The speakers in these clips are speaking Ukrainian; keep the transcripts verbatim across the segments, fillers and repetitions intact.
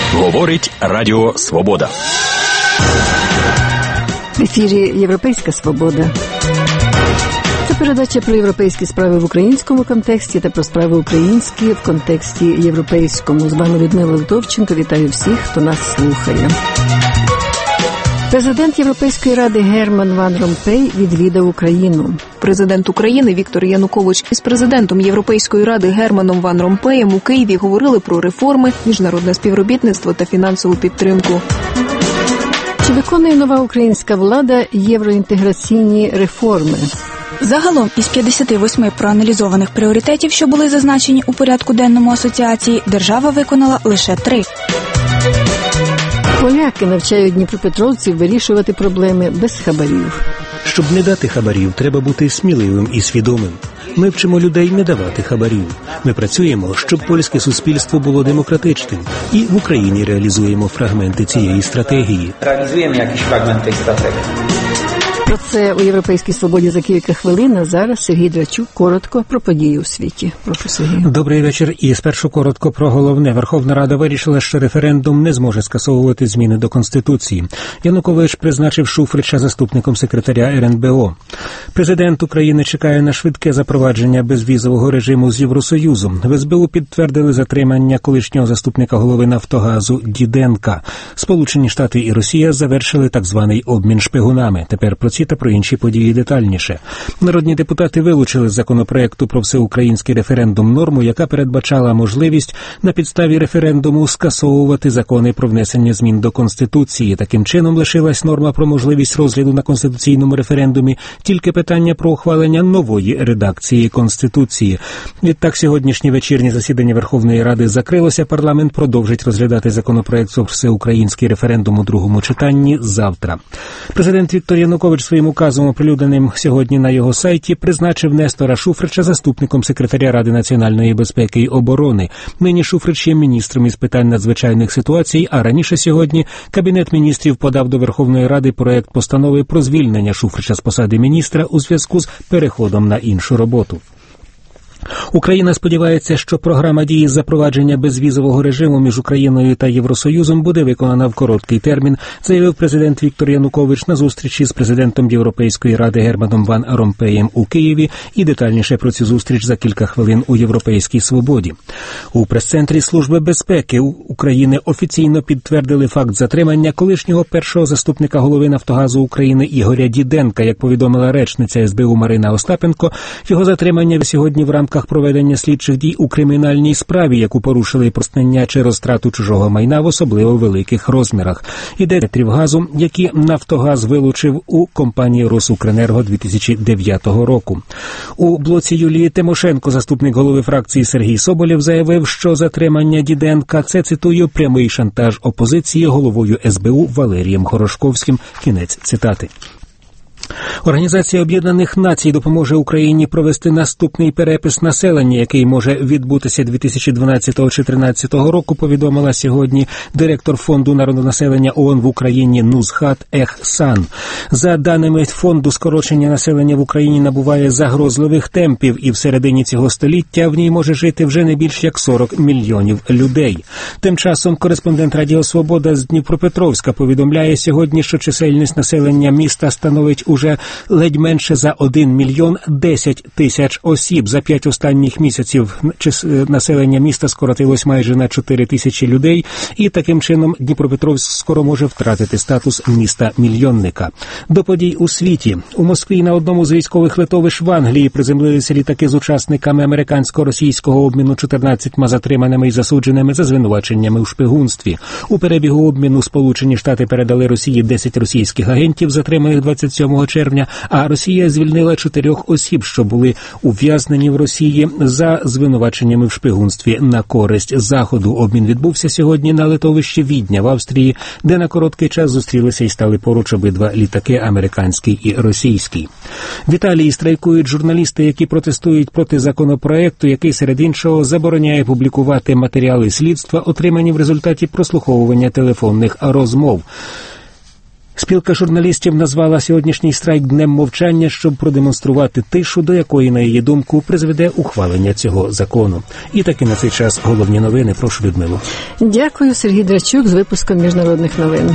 Говорить Радіо Свобода. В ефірі «Європейська свобода». Це передача про європейські справи в українському контексті та про справи українські в контексті європейському. З вами Людмила Литовченко. Вітаю всіх, хто нас слухає. Президент Європейської ради Герман Ван Ромпей відвідав Україну. Президент України Віктор Янукович із президентом Європейської ради Германом Ван Ромпеєм у Києві говорили про реформи, міжнародне співробітництво та фінансову підтримку. Чи виконує нова українська влада євроінтеграційні реформи? Загалом із п'ятдесят восьми проаналізованих пріоритетів, що були зазначені у порядку денному асоціації, держава виконала лише три. Поляки навчають дніпропетровців вирішувати проблеми без хабарів. Щоб не дати хабарів, треба бути сміливим і свідомим. Ми вчимо людей не давати хабарів. Ми працюємо, щоб польське суспільство було демократичним. І в Україні реалізуємо фрагменти цієї стратегії. Реалізуємо якісь фрагменти стратегії. Про це у «Європейській свободі» за кілька хвилин. А зараз Сергій Драчук коротко про події у світі. Прошу, Сергій. Добрий вечір. І спершу коротко про головне. Верховна Рада вирішила, що референдум не зможе скасовувати зміни до Конституції. Янукович призначив Шуфрича заступником секретаря ер ен бе о. Президент України чекає на швидке запровадження безвізового режиму з Євросоюзом. В ес бе у підтвердили затримання колишнього заступника голови Нафтогазу Діденка. Сполучені Штати і Росія завершили так званий обмін шпигунами. Тепер про ці та про інші події детальніше. Народні депутати вилучили з законопроекту про всеукраїнський референдум норму, яка передбачала можливість на підставі референдуму скасовувати закони про внесення змін до Конституції. Таким чином лишилась норма про можливість розгляду на конституційному референдумі тільки питання про ухвалення нової редакції Конституції. Відтак сьогоднішнє вечірнє засідання Верховної Ради закрилося. Парламент продовжить розглядати законопроект про всеукраїнський референдум у другому читанні завтра. Президент Віктор Янукович своїм указом, оприлюдненим сьогодні на його сайті, призначив Нестора Шуфрича заступником секретаря Ради національної безпеки і оборони. Нині Шуфрич є міністром із питань надзвичайних ситуацій, а раніше сьогодні Кабінет міністрів подав до Верховної Ради проект постанови про звільнення Шуфрича з посади міністра у зв'язку з переходом на іншу роботу. Україна сподівається, що програма дії з запровадження безвізового режиму між Україною та Євросоюзом буде виконана в короткий термін, заявив президент Віктор Янукович на зустрічі з президентом Європейської ради Германом Ван Ромпеєм у Києві, і детальніше про цю зустріч за кілька хвилин у «Європейській свободі». У прес-центрі Служби безпеки України офіційно підтвердили факт затримання колишнього першого заступника голови Нафтогазу України Ігоря Діденка. Як повідомила речниця ес бе у Марина Остапенко, його затримання сьогодні в рамках проведення слідчих дій у кримінальній справі, яку порушили про знання чи розтрату чужого майна в особливо великих розмірах. Іде трів газу, які Нафтогаз вилучив у компанії «Росукренерго» дві тисячі дев'ятого року. У блоці Юлії Тимошенко заступник голови фракції Сергій Соболєв заявив, що затримання Діденка – це, цитую, прямий шантаж опозиції головою ес бе у Валерієм Хорошковським. Кінець цитати. Організація Об'єднаних Націй допоможе Україні провести наступний перепис населення, який може відбутися дві тисячі дванадцятого чи дві тисячі тринадцятого року, повідомила сьогодні директор Фонду народонаселення ООН в Україні Нузхат Ехсан. За даними фонду, скорочення населення в Україні набуває загрозливих темпів, і в середині цього століття в ній може жити вже не більш як сорок мільйонів людей. Тим часом кореспондент Радіо Свобода з Дніпропетровська повідомляє сьогодні, що чисельність населення міста становить уже ледь менше за один мільйон десять тисяч осіб. За п'ять останніх місяців населення міста скоротилось майже на чотири тисячі людей, і таким чином Дніпропетровськ скоро може втратити статус міста-мільйонника. До подій у світі. У Москві на одному з військових литовищ в Англії приземлилися літаки з учасниками американсько-російського обміну чотирнадцятьма затриманими і засудженими за звинуваченнями у шпигунстві. У перебігу обміну Сполучені Штати передали Росії десять російських агентів, затриманих двадцять сьомого червня, а Росія звільнила чотирьох осіб, що були ув'язнені в Росії за звинуваченнями в шпигунстві на користь Заходу. Обмін відбувся сьогодні на литовищі Відня в Австрії, де на короткий час зустрілися і стали поруч обидва літаки, американський і російський. В Італії страйкують журналісти, які протестують проти законопроекту, який, серед іншого, забороняє публікувати матеріали слідства, отримані в результаті прослуховування телефонних розмов. Спілка журналістів назвала сьогоднішній страйк днем мовчання, щоб продемонструвати тишу, до якої, на її думку, призведе ухвалення цього закону. І таки на цей час головні новини. Прошу, Людмилу. Дякую, Сергій Драчук з випуском міжнародних новин.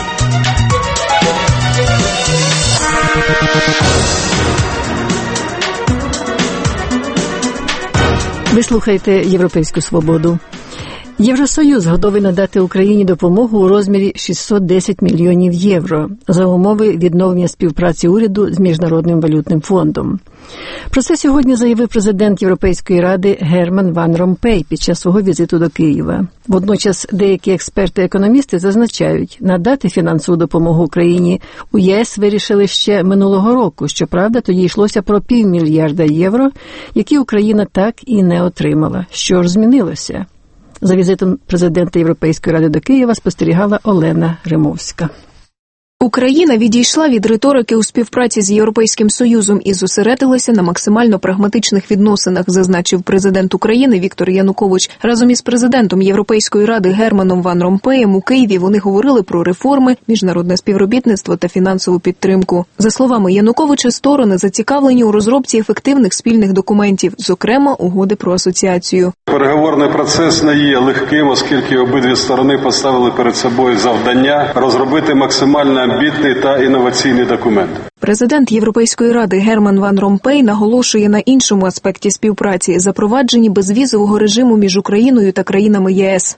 Ви слухаєте «Європейську свободу». Євросоюз готовий надати Україні допомогу у розмірі шістсот десять мільйонів євро за умови відновлення співпраці уряду з Міжнародним валютним фондом. Про це сьогодні заявив президент Європейської ради Герман Ван Ромпей під час свого візиту до Києва. Водночас деякі експерти-економісти зазначають, надати фінансову допомогу Україні у ЄС вирішили ще минулого року. Щоправда, тоді йшлося про півмільярда євро, які Україна так і не отримала. Що ж змінилося? За візитом президента Європейської ради до Києва спостерігала Олена Римовська. Україна відійшла від риторики у співпраці з Європейським Союзом і зосередилася на максимально прагматичних відносинах, зазначив президент України Віктор Янукович. Разом із президентом Європейської ради Германом Ван Ромпеєм у Києві вони говорили про реформи, міжнародне співробітництво та фінансову підтримку. За словами Януковича, сторони зацікавлені у розробці ефективних спільних документів, зокрема угоди про асоціацію. Переговорний процес не є легким, оскільки обидві сторони поставили перед собою завдання розробити максимально амбітний та інноваційний документ. Президент Європейської ради Герман Ван Ромпей наголошує на іншому аспекті співпраці – запровадженні безвізового режиму між Україною та країнами ЄС.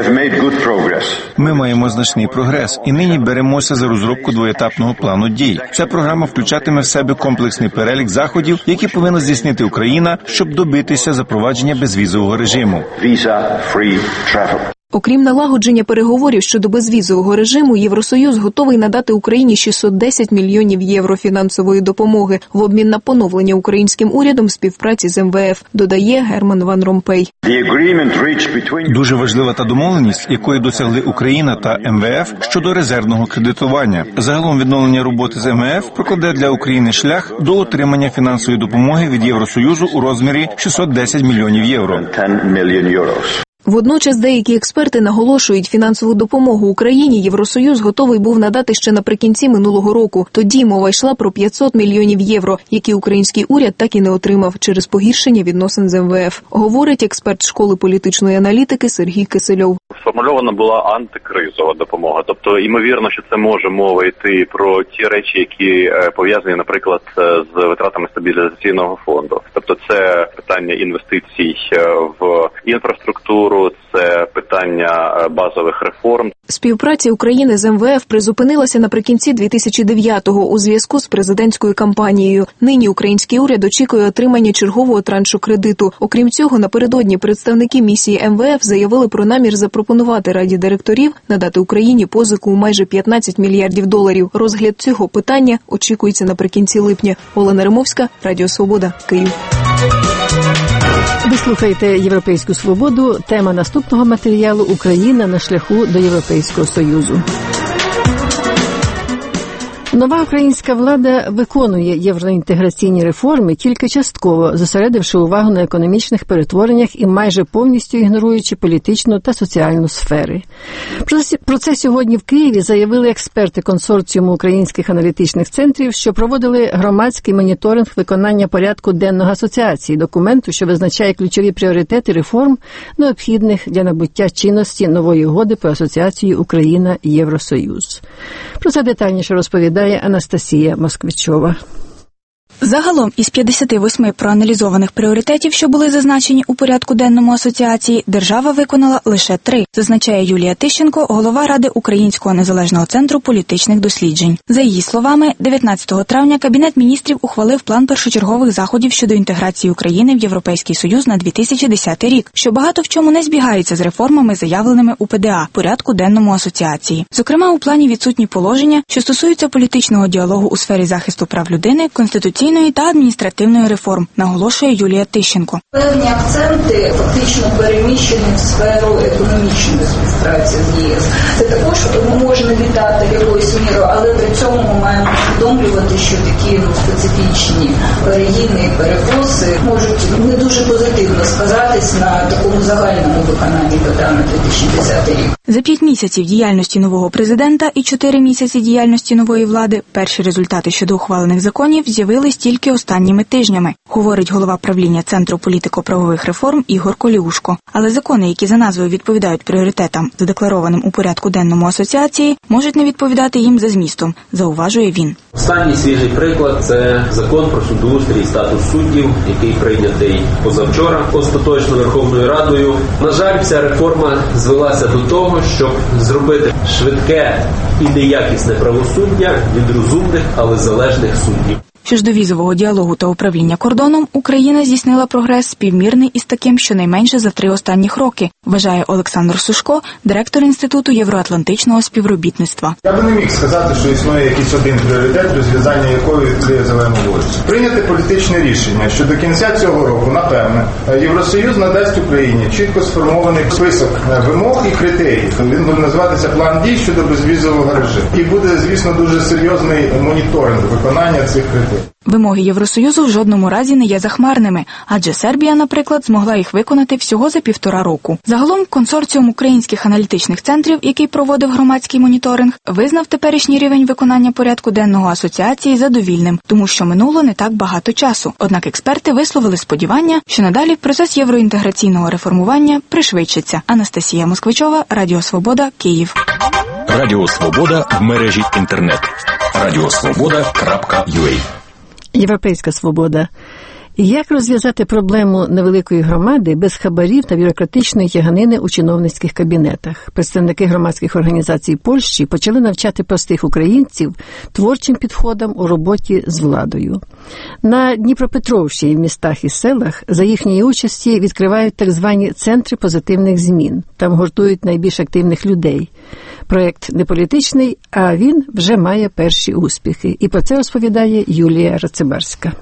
Ми маємо значний прогрес і нині беремося за розробку двоетапного плану дій. Ця програма включатиме в себе комплексний перелік заходів, які повинна здійснити Україна, щоб добитися запровадження безвізового режиму. Окрім налагодження переговорів щодо безвізового режиму, Євросоюз готовий надати Україні шістсот десять мільйонів євро фінансової допомоги в обмін на поновлення українським урядом співпраці з ем ве еф, додає Герман Ван Ромпей. Дуже важлива та домовленість, якої досягли Україна та ем ве еф щодо резервного кредитування. Загалом відновлення роботи з ем ве еф прокладе для України шлях до отримання фінансової допомоги від Євросоюзу у розмірі шістсот десять мільйонів євро. Водночас деякі експерти наголошують, фінансову допомогу Україні Євросоюз готовий був надати ще наприкінці минулого року. Тоді мова йшла про п'ятсот мільйонів євро, які український уряд так і не отримав через погіршення відносин з ем ве еф, говорить експерт школи політичної аналітики Сергій Кисельов. Сформульована була антикризова допомога, тобто ймовірно, що це може мова йти про ті речі, які пов'язані, наприклад, з витратами стабілізаційного фонду. Тобто це питання інвестицій в інфраструктуру, це питання базових реформ. Співпраця України з ем ве еф призупинилася наприкінці дві тисячі дев'ятого у зв'язку з президентською кампанією. Нині український уряд очікує отримання чергового траншу кредиту. Окрім цього, напередодні представники місії ем ве еф заявили про намір запропонувати Раді директорів надати Україні позику у майже п'ятнадцять мільярдів доларів. Розгляд цього питання очікується наприкінці липня. Олена Римовська, Радіо Свобода, Київ. Ви слухаєте «Європейську свободу». Тема наступного матеріалу – Україна на шляху до Європейського Союзу. Нова українська влада виконує євроінтеграційні реформи тільки частково, зосередивши увагу на економічних перетвореннях і майже повністю ігноруючи політичну та соціальну сфери. Про це сьогодні в Києві заявили експерти консорціуму українських аналітичних центрів, що проводили громадський моніторинг виконання порядку денного асоціації, документу, що визначає ключові пріоритети реформ, необхідних для набуття чинності нової угоди про асоціацію Україна-Євросоюз. Про це детальніше розповідає Анастасія Москвичова. Загалом із п'ятдесят восьми проаналізованих пріоритетів, що були зазначені у порядку денному асоціації, держава виконала лише три, зазначає Юлія Тищенко, голова Ради Українського незалежного центру політичних досліджень. За її словами, дев'ятнадцятого травня Кабінет міністрів ухвалив план першочергових заходів щодо інтеграції України в Європейський Союз на дві тисячі десятий рік, що багато в чому не збігається з реформами, заявленими у пе де а, порядку денному асоціації. Зокрема, у плані відсутні положення, що стосуються політичного діалогу у сфері захисту прав людини, конституційного конституційної та адміністративної реформ, наголошує Юлія Тищенко. Певні акценти фактично переміщені в сферу економічної співпраці з ЄС. Це також можна вітати якоюсь мірою, але при цьому ми маємо усвідомлювати, що такі ну, специфічні переїзди і перевози можуть не дуже позитивно сказатись на такому загальному виконанні програми дві тисячі десятий рік. За п'ять місяців діяльності нового президента і чотири місяці діяльності нової влади перші результати щодо ухвалених законів з'явились тільки останніми тижнями, говорить голова правління Центру політико-правових реформ Ігор Коліушко. Але закони, які за назвою відповідають пріоритетам, задекларованим у порядку денному асоціації, можуть не відповідати їм за змістом, зауважує він. Останній свіжий приклад – це закон про судоустрій і статус суддів, який прийнятий позавчора остаточно Верховною Радою. На жаль, ця реформа звелася до того, щоб зробити швидке і неякісне правосуддя від розумних, але залежних суддів. Що ж до візового діалогу та управління кордоном, Україна здійснила прогрес співмірний із таким щонайменше за три останніх роки, вважає Олександр Сушко, директор Інституту євроатлантичного співробітництва. Я би не міг сказати, що існує якийсь один пріоритет, розв'язання якої відкриє зелену вулицю. Прийняти політичне рішення, що до кінця цього року, напевне, Євросоюз надасть Україні чітко сформований список вимог і критеріїв. Він буде називатися план дій щодо безвізового режиму. І буде, звісно, дуже серйозний моніторинг виконання цих критеріїв. Вимоги Євросоюзу в жодному разі не є захмарними, адже Сербія, наприклад, змогла їх виконати всього за півтора року. Загалом, консорціум українських аналітичних центрів, який проводив громадський моніторинг, визнав теперішній рівень виконання порядку денного асоціації задовільним, тому що минуло не так багато часу. Однак експерти висловили сподівання, що надалі процес євроінтеграційного реформування пришвидшиться. Анастасія Москвичова, Радіо Свобода, Київ. Радіо Свобода в мережі інтернет. радіосвобода крапка ю а. Європейська свобода. Як розв'язати проблему невеликої громади без хабарів та бюрократичної тяганини у чиновницьких кабінетах? Представники громадських організацій Польщі почали навчати простих українців творчим підходам у роботі з владою. На Дніпропетровщині в містах і селах за їхньої участі відкривають так звані центри позитивних змін. Там гуртують найбільш активних людей. Проєкт не політичний, а він вже має перші успіхи. І про це розповідає Юлія Рацибарська.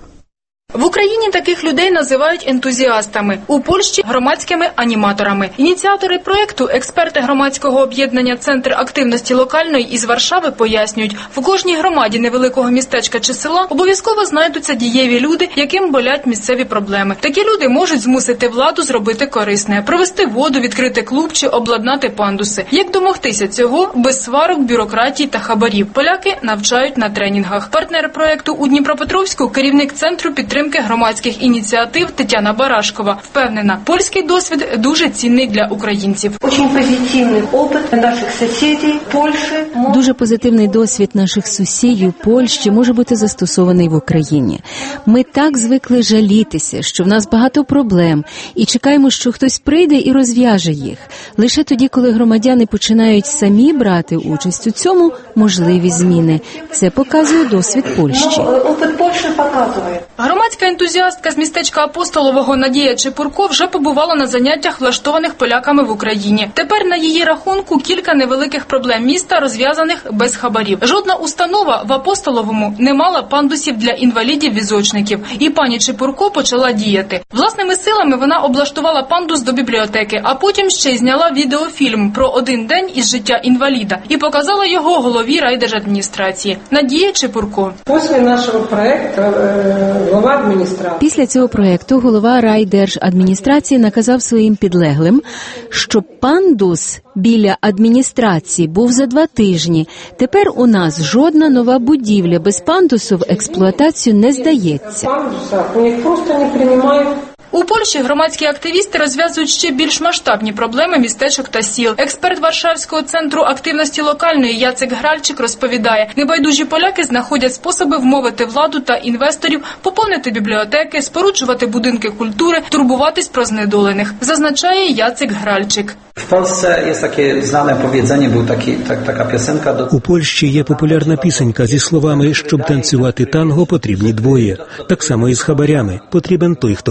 В Україні таких людей називають ентузіастами, у Польщі – громадськими аніматорами. Ініціатори проєкту, експерти громадського об'єднання «Центр активності локальної» із Варшави пояснюють, в кожній громаді невеликого містечка чи села обов'язково знайдуться дієві люди, яким болять місцеві проблеми. Такі люди можуть змусити владу зробити корисне – провести воду, відкрити клуб чи обладнати пандуси. Як домогтися цього без сварок, бюрократії та хабарів? Поляки навчають на тренінгах. Партнер проєкту у Дніпропетровську – керівник Центру підтримки громадських ініціатив Тетяна Барашкова. Впевнена, польський досвід дуже цінний для українців. Дуже позитивний опит наших сусідів Польщі. Дуже позитивний досвід наших сусідів Польщі може бути застосований в Україні. Ми так звикли жалітися, що в нас багато проблем, і чекаємо, що хтось прийде і розв'яже їх. Лише тоді, коли громадяни починають самі брати участь у цьому, можливі зміни. Це показує досвід Польщі. Опит Польщі показує. Громадська ентузіастка з містечка Апостолового Надія Чепурко вже побувала на заняттях, влаштованих поляками в Україні. Тепер на її рахунку кілька невеликих проблем міста, розв'язаних без хабарів. Жодна установа в Апостоловому не мала пандусів для інвалідів-візочників. І пані Чепурко почала діяти. Власними силами вона облаштувала пандус до бібліотеки, а потім ще й зняла відеофільм про один день із життя інваліда і показала його голові райдержадміністрації. Надія Чепурко. Після нашого проєкту голова адміністрації. Після цього проєкту голова райдержадміністрації наказав своїм підлеглим, щоб пандус біля адміністрації був за два тижні. Тепер у нас жодна нова будівля без пандусу в експлуатацію не здається. Пандуса у них просто не приймають. У Польщі громадські активісти розв'язують ще більш масштабні проблеми містечок та сіл. Експерт Варшавського центру активності локальної Яцек Гральчик розповідає, небайдужі поляки знаходять способи вмовити владу та інвесторів поповнити бібліотеки, споруджувати будинки культури, турбуватись про знедолених, зазначає Яцек Гральчик. В Польщі є таке знане повідання, був такі, так, така пісенька. До... У Польщі є популярна пісенька зі словами, щоб танцювати танго, потрібні двоє. Так само і з хабарями. Потрібен той, хто бере,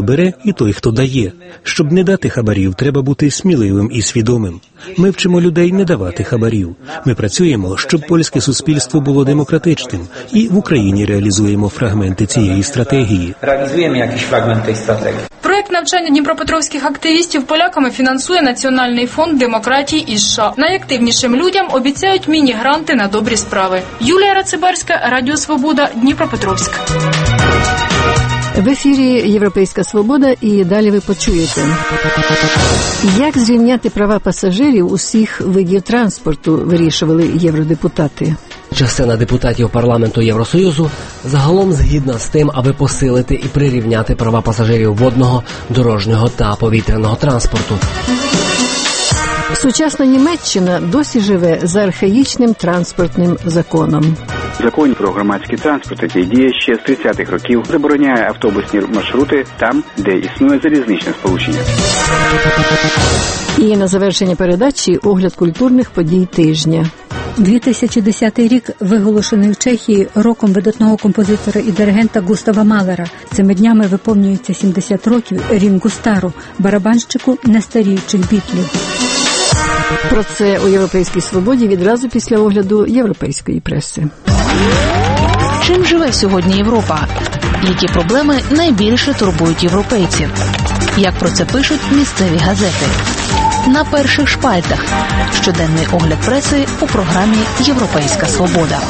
і той, хто дає. Щоб не дати хабарів, треба бути сміливим і свідомим. Ми вчимо людей не давати хабарів. Ми працюємо, щоб польське суспільство було демократичним, і в Україні реалізуємо фрагменти цієї стратегії. Реалізуємо якісь фрагменти стратегії. Проект навчання дніпропетровських активістів поляками фінансує Національний фонд демократії із США. Найактивнішим людям обіцяють міні-гранти на добрі справи. Юлія Рацибарська, Радіо Свобода, Дніпропетровськ. В ефірі «Європейська свобода» і далі ви почуєте. Як зрівняти права пасажирів усіх видів транспорту, вирішували євродепутати. Частина депутатів парламенту Євросоюзу загалом згідна з тим, аби посилити і прирівняти права пасажирів водного, дорожнього та повітряного транспорту. Сучасна Німеччина досі живе за архаїчним транспортним законом. Закон про громадський транспорт, який діє ще з тридцятих років, забороняє автобусні маршрути там, де існує залізничне сполучення. І на завершення передачі огляд культурних подій тижня. дві тисячі десятий рік виголошений в Чехії роком видатного композитора і диригента Густава Малера. Цими днями виповнюється сімдесят років Рінгу Стару, барабанщику нестаріючих бітлів. Про це у «Європейській свободі» відразу після огляду європейської преси. Чим живе сьогодні Європа? Які проблеми найбільше турбують європейців? Як про це пишуть місцеві газети? На перших шпальтах. Щоденний огляд преси у програмі «Європейська свобода».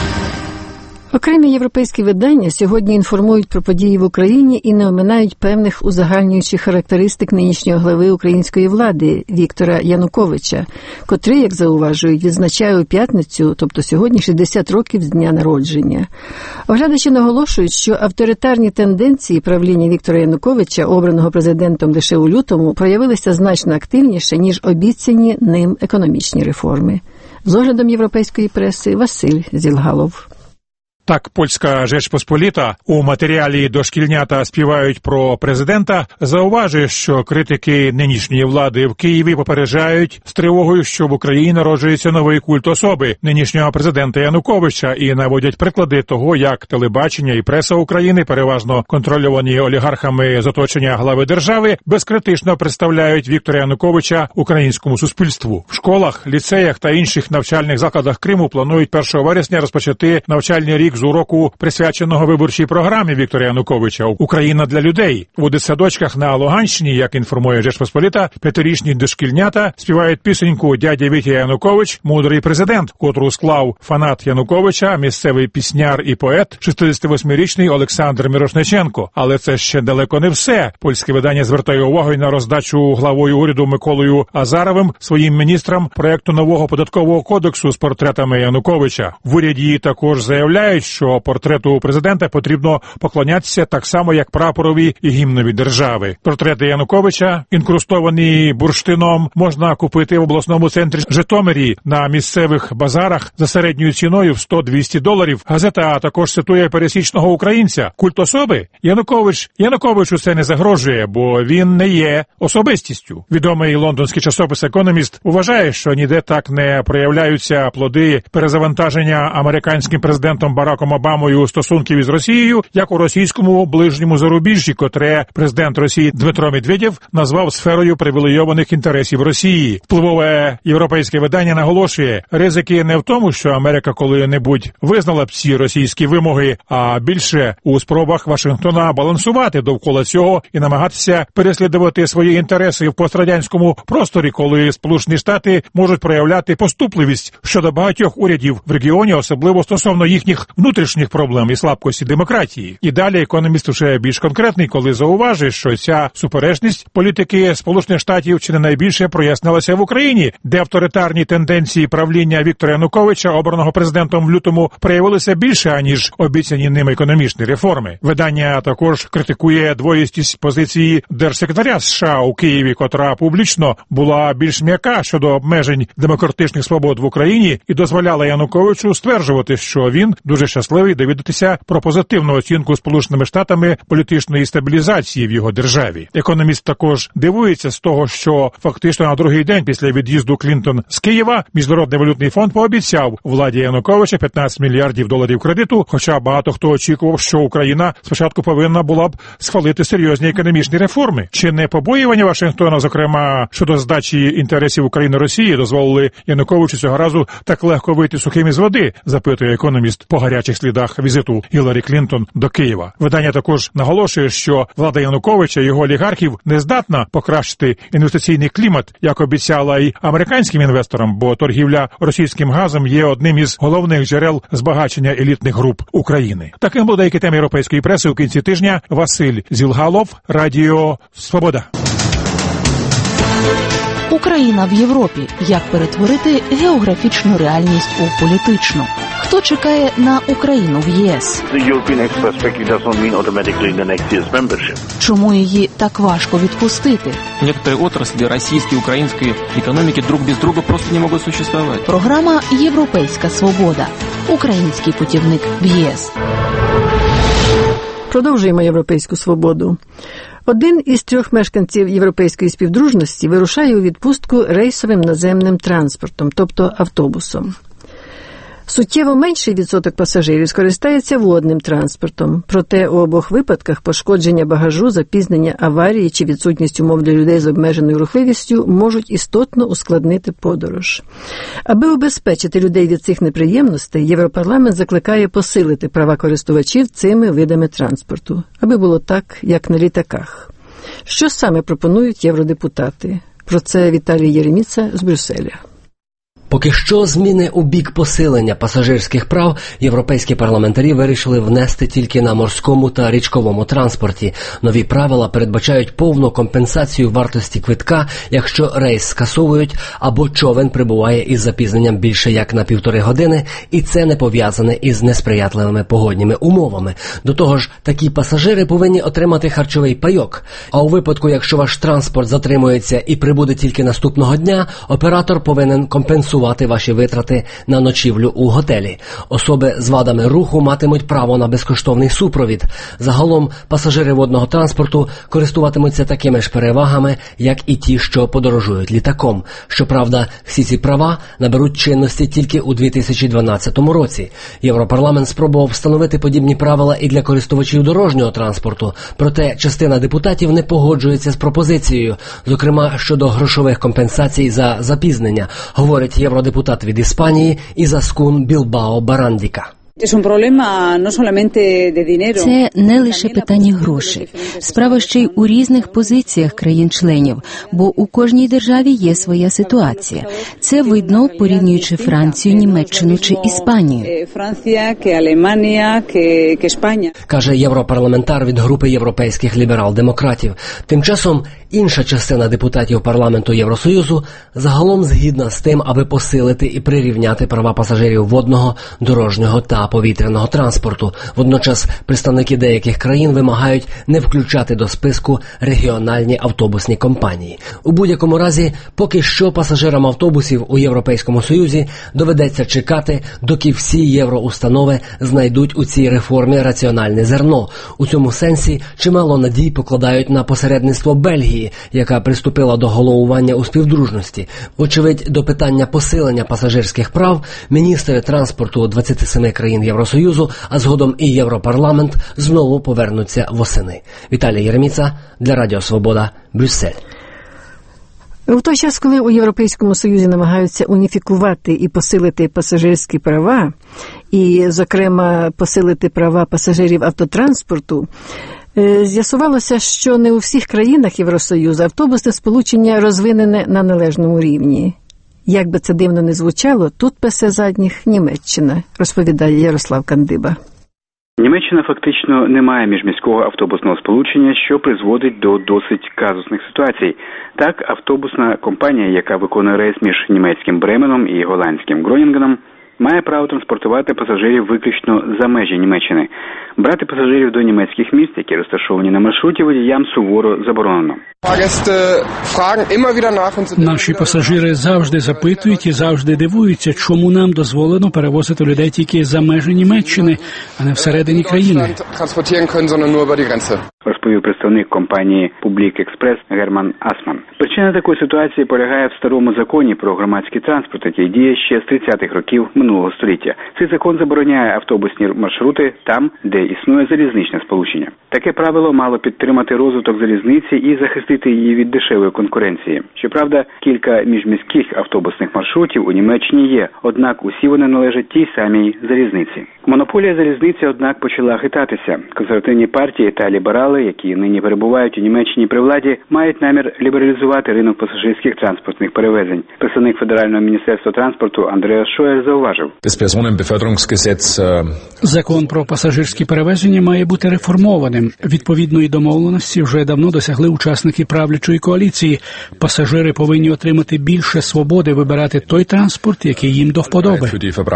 Окремі європейські видання сьогодні інформують про події в Україні і не оминають певних узагальнюючих характеристик нинішнього глави української влади Віктора Януковича, котрий, як зауважують, відзначає у п'ятницю, тобто сьогодні, шістдесят років з дня народження. Оглядачі наголошують, що авторитарні тенденції правління Віктора Януковича, обраного президентом лише у лютому, проявилися значно активніше, ніж обіцяні ним економічні реформи. З оглядом європейської преси Василь Зілгалов. Так, польська Жечпосполіта у матеріалі «Дошкільнята співають про президента» зауважує, що критики нинішньої влади в Києві попереджають з тривогою, що в Україні народжується новий культ особи нинішнього президента Януковича і наводять приклади того, як телебачення і преса України, переважно контрольовані олігархами з оточення глави держави, безкритично представляють Віктора Януковича українському суспільству. В школах, ліцеях та інших навчальних закладах Криму планують першого вересня розпочати навчальний рік з уроку, присвяченого виборчій програмі Віктора Януковича «Україна для людей». У дитсадочках на Луганщині, як інформує Жечпосполіта, п'ятирічні дошкільнята співають пісеньку «Дядя Вітя Янукович, мудрий президент», котру склав фанат Януковича, місцевий пісняр і поет, шістдесятивосьмирічний Олександр Мірошниченко. Але це ще далеко не все. Польське видання звертає увагу й на роздачу главою уряду Миколою Азаровим своїм міністрам проекту нового податкового кодексу з портретами Януковича. В уряді також заявляють, що портрету президента потрібно поклонятися так само, як прапорові і гімнові держави. Портрети Януковича, інкрустовані бурштином, можна купити в обласному центрі Житомирі на місцевих базарах за середньою ціною в сто-двісті доларів. Газета також цитує пересічного українця. Культ особи? Янукович. Януковичу це не загрожує, бо він не є особистістю. Відомий лондонський часопис «Економіст» вважає, що ніде так не проявляються плоди перезавантаження американським президентом Бараком Обамою стосунків із Росією, як у російському ближньому зарубіжжі, котре президент Росії Дмитро Медведєв назвав сферою привілейованих інтересів Росії. Впливове європейське видання наголошує, ризики не в тому, що Америка коли-небудь визнала б ці російські вимоги, а більше у спробах Вашингтона балансувати довкола цього і намагатися переслідувати свої інтереси в пострадянському просторі, коли Сполучені Штати можуть проявляти поступливість щодо багатьох урядів в регіоні, особливо стосовно їхніх внутрішніх проблем і слабкості демократії. І далі економіст вже більш конкретний, коли зауважує, що ця суперечність політики Сполучених Штатів чи не найбільше прояснилася в Україні, де авторитарні тенденції правління Віктора Януковича, обраного президентом в лютому, проявилися більше, аніж обіцяні ним економічні реформи. Видання також критикує двоїстість позиції держсекретаря США у Києві, котра публічно була більш м'яка щодо обмежень демократичних свобод в Україні і дозволяла Януковичу стверджувати, що він дуже щасливий довідатися про позитивну оцінку Сполученими Штатами політичної стабілізації в його державі. Економіст також дивується з того, що фактично на другий день після від'їзду Клінтон з Києва Міжнародний валютний фонд пообіцяв владі Януковича п'ятнадцять мільярдів доларів кредиту, хоча багато хто очікував, що Україна спочатку повинна була б схвалити серйозні економічні реформи. Чи не побоювання Вашингтона, зокрема, щодо здачі інтересів України Росії, дозволили Януковичу цього разу так легко вийти сухим із води, запитує економіст по гарячих слідах візиту Гіларі Клінтон до Києва. Видання також наголошує, що влада Януковича і його олігархів не здатна покращити інвестиційний клімат, як обіцяла й американським інвесторам, бо торгівля російським газом є одним із головних джерел збагачення елітних груп України. Таким були деякі теми європейської преси у кінці тижня. Василь Зілгалов, Радіо Свобода. Україна в Європі. Як перетворити географічну реальність у політичну? Хто чекає на Україну в ЄС? Чому її так важко відпустити? Некоторые отрасли российской и украинской экономики друг без друга просто не могут существовать. Програма «Європейська свобода». Український путівник в ЄС. Продовжуємо «Європейську свободу». Один із трьох мешканців Європейської співдружності вирушає у відпустку рейсовим наземним транспортом, тобто автобусом. Суттєво менший відсоток пасажирів скористається водним транспортом, проте у обох випадках пошкодження багажу, запізнення аварії чи відсутність умов для людей з обмеженою рухливістю можуть істотно ускладнити подорож. Аби убезпечити людей від цих неприємностей, Європарламент закликає посилити права користувачів цими видами транспорту, аби було так, як на літаках. Що саме пропонують євродепутати? Про це Віталій Єреміца з Брюсселя. Поки що зміни у бік посилення пасажирських прав європейські парламентарі вирішили внести тільки на морському та річковому транспорті. Нові правила передбачають повну компенсацію вартості квитка, якщо рейс скасовують або човен прибуває із запізненням більше як на півтори години, і це не пов'язане із несприятливими погодніми умовами. До того ж, такі пасажири повинні отримати харчовий пайок. А у випадку, якщо ваш транспорт затримується і прибуде тільки наступного дня, оператор повинен компенсувати ваші витрати на ночівлю у готелі. Особи з вадами руху матимуть право на безкоштовний супровід. Загалом пасажири водного транспорту користуватимуться такими ж перевагами, як і ті, що подорожують літаком. Щоправда, всі ці права наберуть чинності тільки у дві тисячі дванадцятому році. Європарламент спробував встановити подібні правила і для користувачів дорожнього транспорту, проте частина депутатів не погоджується з пропозицією, зокрема щодо грошових компенсацій за запізнення, говорить євродепутат від Іспанії Ізаскун Білбао Барандіка. Це не лише питання грошей. Справа ще й у різних позиціях країн-членів, бо у кожній державі є своя ситуація. Це видно, порівнюючи Францію, Німеччину чи Іспанію. Каже європарламентар від групи європейських ліберал-демократів. Тим часом інша частина депутатів парламенту Євросоюзу загалом згідна з тим, аби посилити і прирівняти права пасажирів водного, дорожнього та повітряного транспорту. Водночас представники деяких країн вимагають не включати до списку регіональні автобусні компанії. У будь-якому разі, поки що пасажирам автобусів у Європейському Союзі доведеться чекати, доки всі євроустанови знайдуть у цій реформі раціональне зерно. У цьому сенсі чимало надій покладають на посередництво Бельгії, яка приступила до головування у співдружності. Вочевидь, до питання посилення пасажирських прав міністри транспорту двадцяти семи країн Євросоюзу, а згодом і Європарламент знову повернуться восени. Віталій Єреміца для Радіо Свобода, Брюссель. У той час, коли у Європейському Союзі намагаються уніфікувати і посилити пасажирські права, і, зокрема, посилити права пасажирів автотранспорту, з'ясувалося, що не у всіх країнах Євросоюзу автобусне сполучення розвинене на належному рівні. Як би це дивно не звучало, тут пасе задніх Німеччина, розповідає Ярослав Кандиба. Німеччина фактично не має міжміського автобусного сполучення, що призводить до досить казусних ситуацій. Так, автобусна компанія, яка виконує рейс між німецьким Бременом і голландським Гронінгеном, має право транспортувати пасажирів виключно за межі Німеччини. Брати пасажирів до німецьких міст, які розташовані на маршруті, водіям суворо заборонено. Наші пасажири завжди запитують і завжди дивуються, чому нам дозволено перевозити людей тільки за межі Німеччини, а не всередині країни. Розповів представник компанії Public Express Герман Асман. Причина такої ситуації полягає в старому законі про громадський транспорт, який діє ще з тридцятих років минулого століття. Цей закон забороняє автобусні маршрути там, де існує залізничне сполучення. Таке правило мало підтримати розвиток залізниці і захистити її від дешевої конкуренції. Щоправда, кілька міжміських автобусних маршрутів у Німеччині є, однак усі вони належать тій самій залізниці. Монополія залізниці, однак, почала хитатися. Консервативні партії та ліберали, які нині перебувають у Німеччині при владі, мають намір лібералізувати ринок пасажирських транспортних перевезень. Представник Федерального міністерства транспорту Андреас Шоєр зауважив. Закон про пасажирські перевезення має бути реформованим. Відповідної домовленості вже давно досягли учасники правлячої коаліції. Пасажири повинні отримати більше свободи вибирати той транспорт, який їм до вподоби.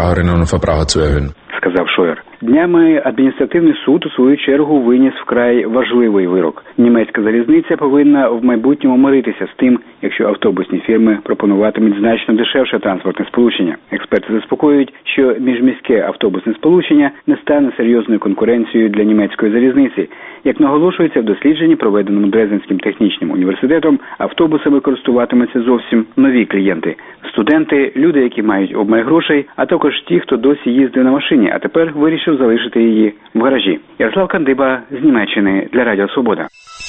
Сказав Шоєр. Днями адміністративний суд у свою чергу виніс вкрай важливий вирок. Німецька залізниця повинна в майбутньому миритися з тим, якщо автобусні фірми пропонуватимуть значно дешевше транспортне сполучення. Експерти заспокоюють, що міжміське автобусне сполучення не стане серйозною конкуренцією для німецької залізниці. Як наголошується в дослідженні, проведеному Дрезденським технічним університетом, автобусами користуватимуться зовсім нові клієнти. Студенти, люди, які мають обмаль грошей, а також ті, хто досі їздив на машині, а тепер вирішив залишити її в гаражі. Ярослав Кандиба з Німеччини для Радіо Свобода.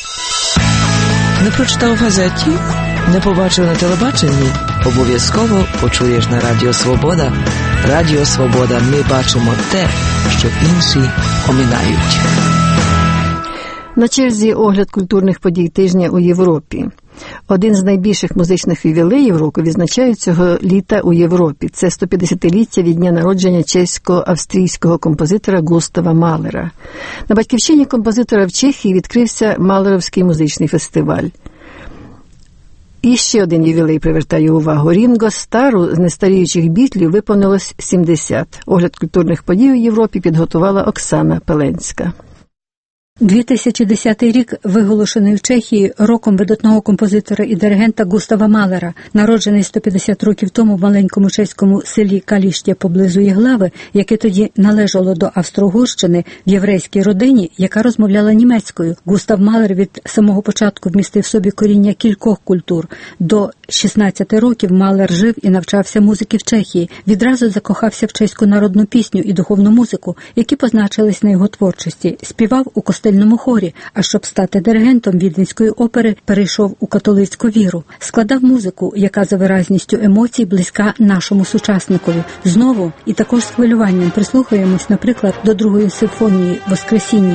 Не прочитав в газеті? Не побачив на телебаченні? Обов'язково почуєш на Радіо Свобода. Радіо Свобода. Ми бачимо те, що інші оминають. На черзі огляд культурних подій тижня у Європі. Один з найбільших музичних ювілеїв року відзначають цього літа у Європі. Це сто п'ятдесятиліття від дня народження чесько-австрійського композитора Густава Малера. На батьківщині композитора в Чехії відкрився Малеровський музичний фестиваль. І ще один ювілей привертає увагу. Рінго Стару з нестаріючих бітлів виповнилось сімдесят. Огляд культурних подій у Європі підготувала Оксана Пеленська. дві тисячі десятий рік виголошений в Чехії роком видатного композитора і диригента Густава Малера, народжений сто п'ятдесят років тому в маленькому чеському селі Каліштє поблизу Єглави, яке тоді належало до Австро-Угорщини, в єврейській родині, яка розмовляла німецькою. Густав Малер від самого початку вмістив в собі коріння кількох культур. До шістнадцяти років Малер жив і навчався музики в Чехії. Відразу закохався в чеську народну пісню і духовну музику, які позначились на його творчості. Співав у костельному хорі, а щоб стати диригентом Віденської опери, перейшов у католицьку віру. Складав музику, яка за виразністю емоцій близька нашому сучасникові. Знову і також з хвилюванням прислухаємось, наприклад, до другої симфонії «Воскресіння».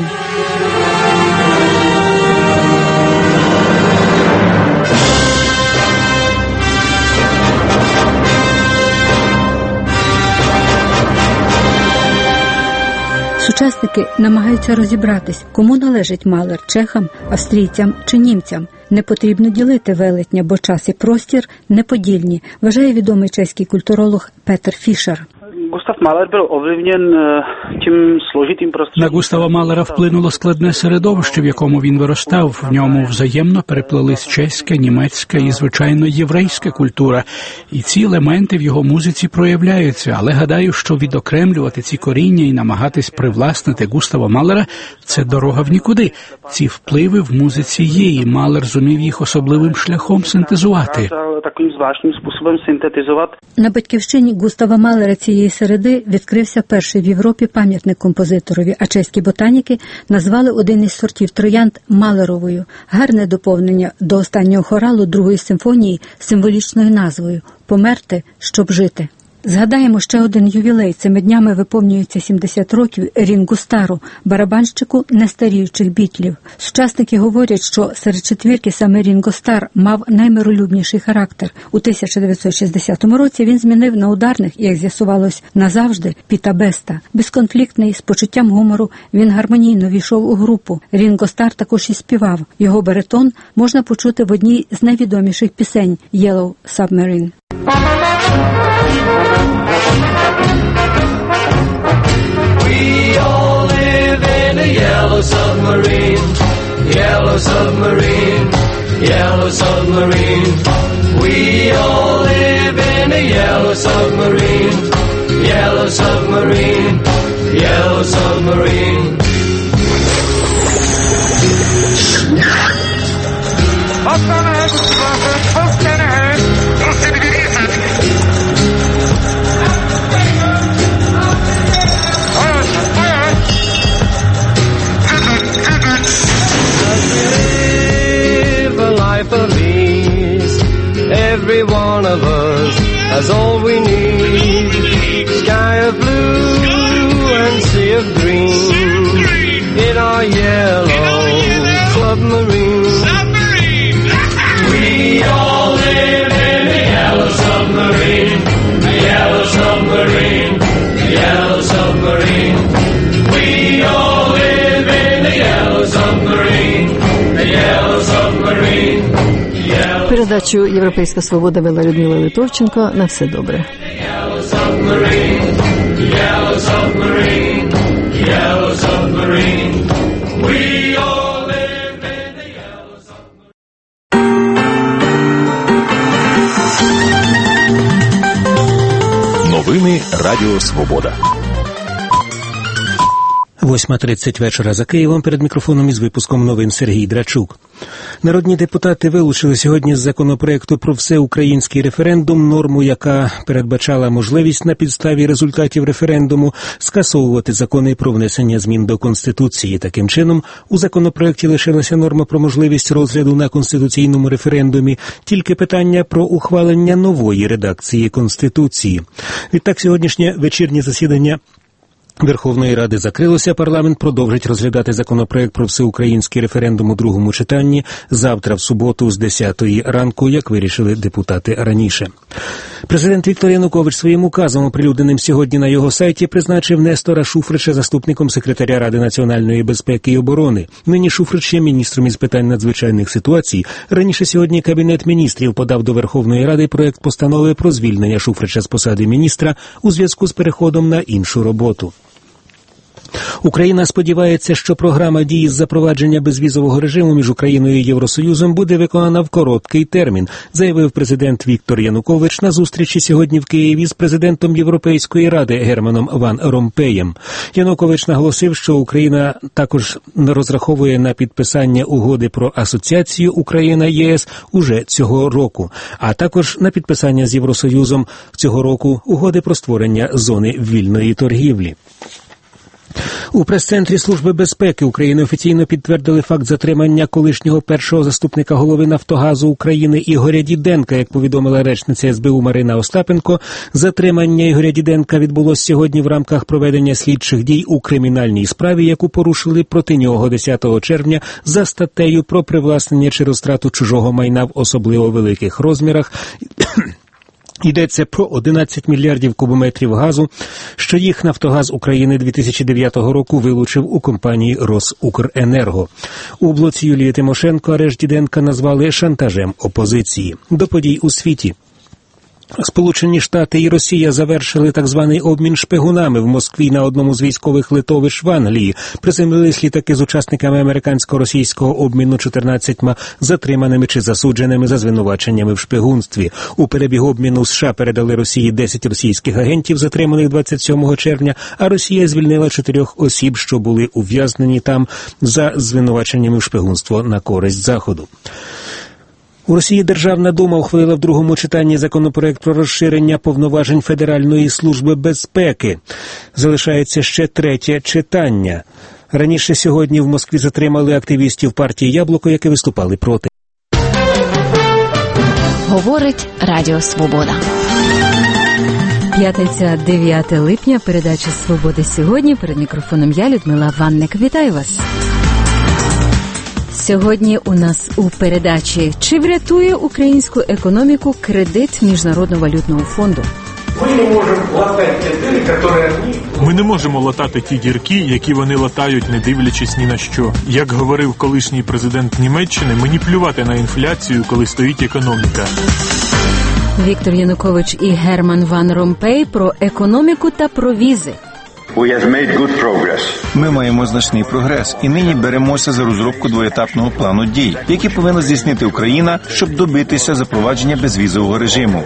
Сучасники намагаються розібратись, кому належить Малер – чехам, австрійцям чи німцям. Не потрібно ділити велетня, бо час і простір неподільні, вважає відомий чеський культуролог Петр Фішер. Густав Малер був овлivněn тим složitým prostředím. На Густава Малера вплинуло складне середовище, в якому він виростав. В ньому взаємно переплелись чеська, німецька і, звичайно, єврейська культура. І ці елементи в його музиці проявляються. Але гадаю, що відокремлювати ці коріння і намагатись привласнити Густава Малера – це дорога в нікуди. Ці впливи в музиці є, і Малер зумів їх особливим шляхом синтезувати. Таким звичним способом синтезувати. На батьківщині Густава Малера цієї середи відкрився перший в Європі пам'ятник композиторові, а чеські ботаніки назвали один із сортів троянд Малеровою. Гарне доповнення до останнього хоралу другої симфонії з символічною назвою «Померти, щоб жити». Згадаємо ще один ювілей. Цими днями виповнюється сімдесят років Рінгу Стару, барабанщику нестаріючих бітлів. Сучасники говорять, що серед четвірки саме Рінго Стар мав наймиролюбніший характер. У тисяча дев'ятсот шістдесятому році він змінив на ударних, як з'ясувалось, назавжди Піта Беста. Безконфліктний, з почуттям гумору, він гармонійно війшов у групу. Рінго Стар також і співав. Його баритон можна почути в одній з найвідоміших пісень «Yellow Submarine». submarine. We all live in a yellow submarine. Yellow submarine. Yellow submarine. Post on ahead, Mister Barker. Post on ahead. Live a life of ease. Every one of us has all we need. Sky of blue and sea of green. In our yellow submarine. We all live in a yellow submarine. A yellow submarine. A yellow submarine. We all live in a yellow submarine. A yellow submarine. Передачу «Європейська свобода» вела Людмила Литовченко. На все добре. Yellow submarine. Yellow submarine. Yellow submarine. We all live in a yellow submarine. Новини Радіо Свобода. восьма тридцять вечора за Києвом. Перед мікрофоном із випуском новин Сергій Драчук. Народні депутати вилучили сьогодні з законопроекту про всеукраїнський референдум норму, яка передбачала можливість на підставі результатів референдуму скасовувати закони про внесення змін до Конституції. Таким чином, у законопроекті лишилася норма про можливість розгляду на конституційному референдумі тільки питання про ухвалення нової редакції Конституції. Відтак, сьогоднішнє вечірнє засідання Верховної Ради закрилося. Парламент продовжить розглядати законопроект про всеукраїнський референдум у другому читанні завтра в суботу з десятої ранку, як вирішили депутати раніше. Президент Віктор Янукович своїм указом, оприлюдненим сьогодні на його сайті, призначив Нестора Шуфрича заступником секретаря Ради національної безпеки і оборони. Нині Шуфрич є міністром із питань надзвичайних ситуацій. Раніше сьогодні Кабінет міністрів подав до Верховної Ради проект постанови про звільнення Шуфрича з посади міністра у зв'язку з переходом на іншу роботу. Україна сподівається, що програма дії з запровадження безвізового режиму між Україною і Євросоюзом буде виконана в короткий термін, заявив президент Віктор Янукович на зустрічі сьогодні в Києві з президентом Європейської Ради Германом Ван Ромпеєм. Янукович наголосив, що Україна також розраховує на підписання угоди про асоціацію Україна-ЄС уже цього року, а також на підписання з Євросоюзом цього року угоди про створення зони вільної торгівлі. У прес-центрі Служби безпеки України офіційно підтвердили факт затримання колишнього першого заступника голови «Нафтогазу» України Ігоря Діденка. Як повідомила речниця ес бе у Марина Остапенко, затримання Ігоря Діденка відбулося сьогодні в рамках проведення слідчих дій у кримінальній справі, яку порушили проти нього десятого червня за статтею про привласнення чи розтрату чужого майна в особливо великих розмірах. Йдеться про одинадцять мільярдів кубометрів газу, що їх «Нафтогаз України» дві тисячі дев'ятого року вилучив у компанії «Росукренерго». У блоці Юлії Тимошенко арешт Діденка назвали шантажем опозиції. До подій у світі. Сполучені Штати і Росія завершили так званий обмін шпигунами в Москві на одному з військових литовищ в Англії. Приземлились літаки з учасниками американсько-російського обміну чотирнадцятьма затриманими чи засудженими за звинуваченнями в шпигунстві. У перебіг обміну США передали Росії десять російських агентів, затриманих двадцять сьомого червня, а Росія звільнила чотирьох осіб, що були ув'язнені там за звинуваченнями в шпигунство на користь Заходу. У Росії Державна дума ухвалила в другому читанні законопроект про розширення повноважень Федеральної служби безпеки. Залишається ще третє читання. Раніше сьогодні в Москві затримали активістів партії «Яблуко», які виступали проти. Говорить Радіо Свобода. П'ятниця, дев'яте липня, передача «Свобода сьогодні». Перед мікрофоном я, Людмила Ванник. Вітаю вас. Сьогодні у нас у передачі: чи врятує українську економіку кредит Міжнародного валютного фонду? Ми не можемо латати ті діри, які Ми не можемо латати ті дірки, які вони латають, не дивлячись ні на що. Як говорив колишній президент Німеччини, мені плювати на інфляцію, коли стоїть економіка. Віктор Янукович і Герман Ван Ромпей про економіку та про візи. Ми маємо значний прогрес і нині беремося за розробку двоетапного плану дій, який повинна здійснити Україна, щоб добитися запровадження безвізового режиму.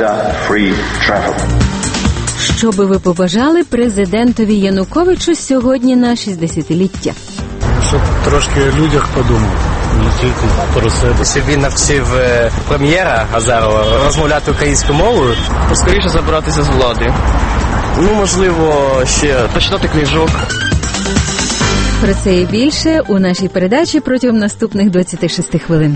Що би ви побажали президентові Януковичу сьогодні на шістдесятиліття? Щоб трошки людях подумав, не тільки про себе. Щоб він навчив прем'єра Азарова розмовляти українською мовою, поскоріше забиратися з влади. Ну, можливо, ще почитати книжок. Про це і більше у нашій передачі протягом наступних двадцяти шести хвилин.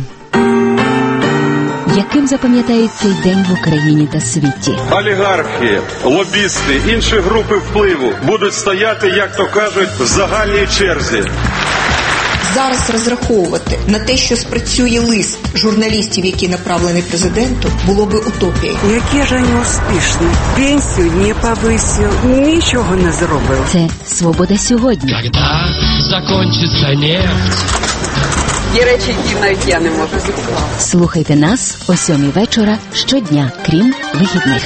Яким запам'ятають цей день в Україні та світі? Олігархи, лобісти, інші групи впливу будуть стояти, як то кажуть, в загальній черзі. Зараз розраховувати на те, що спрацює лист журналістів, який направлений президенту, було би утопією. Які ж вони успішні? Пенсію не повисив, нічого не зробив. Це «Свобода сьогодні». Когда закончиться нефть? Є речі, які навіть я не можу зробити. Слухайте нас о сьомій вечора щодня, крім вихідних.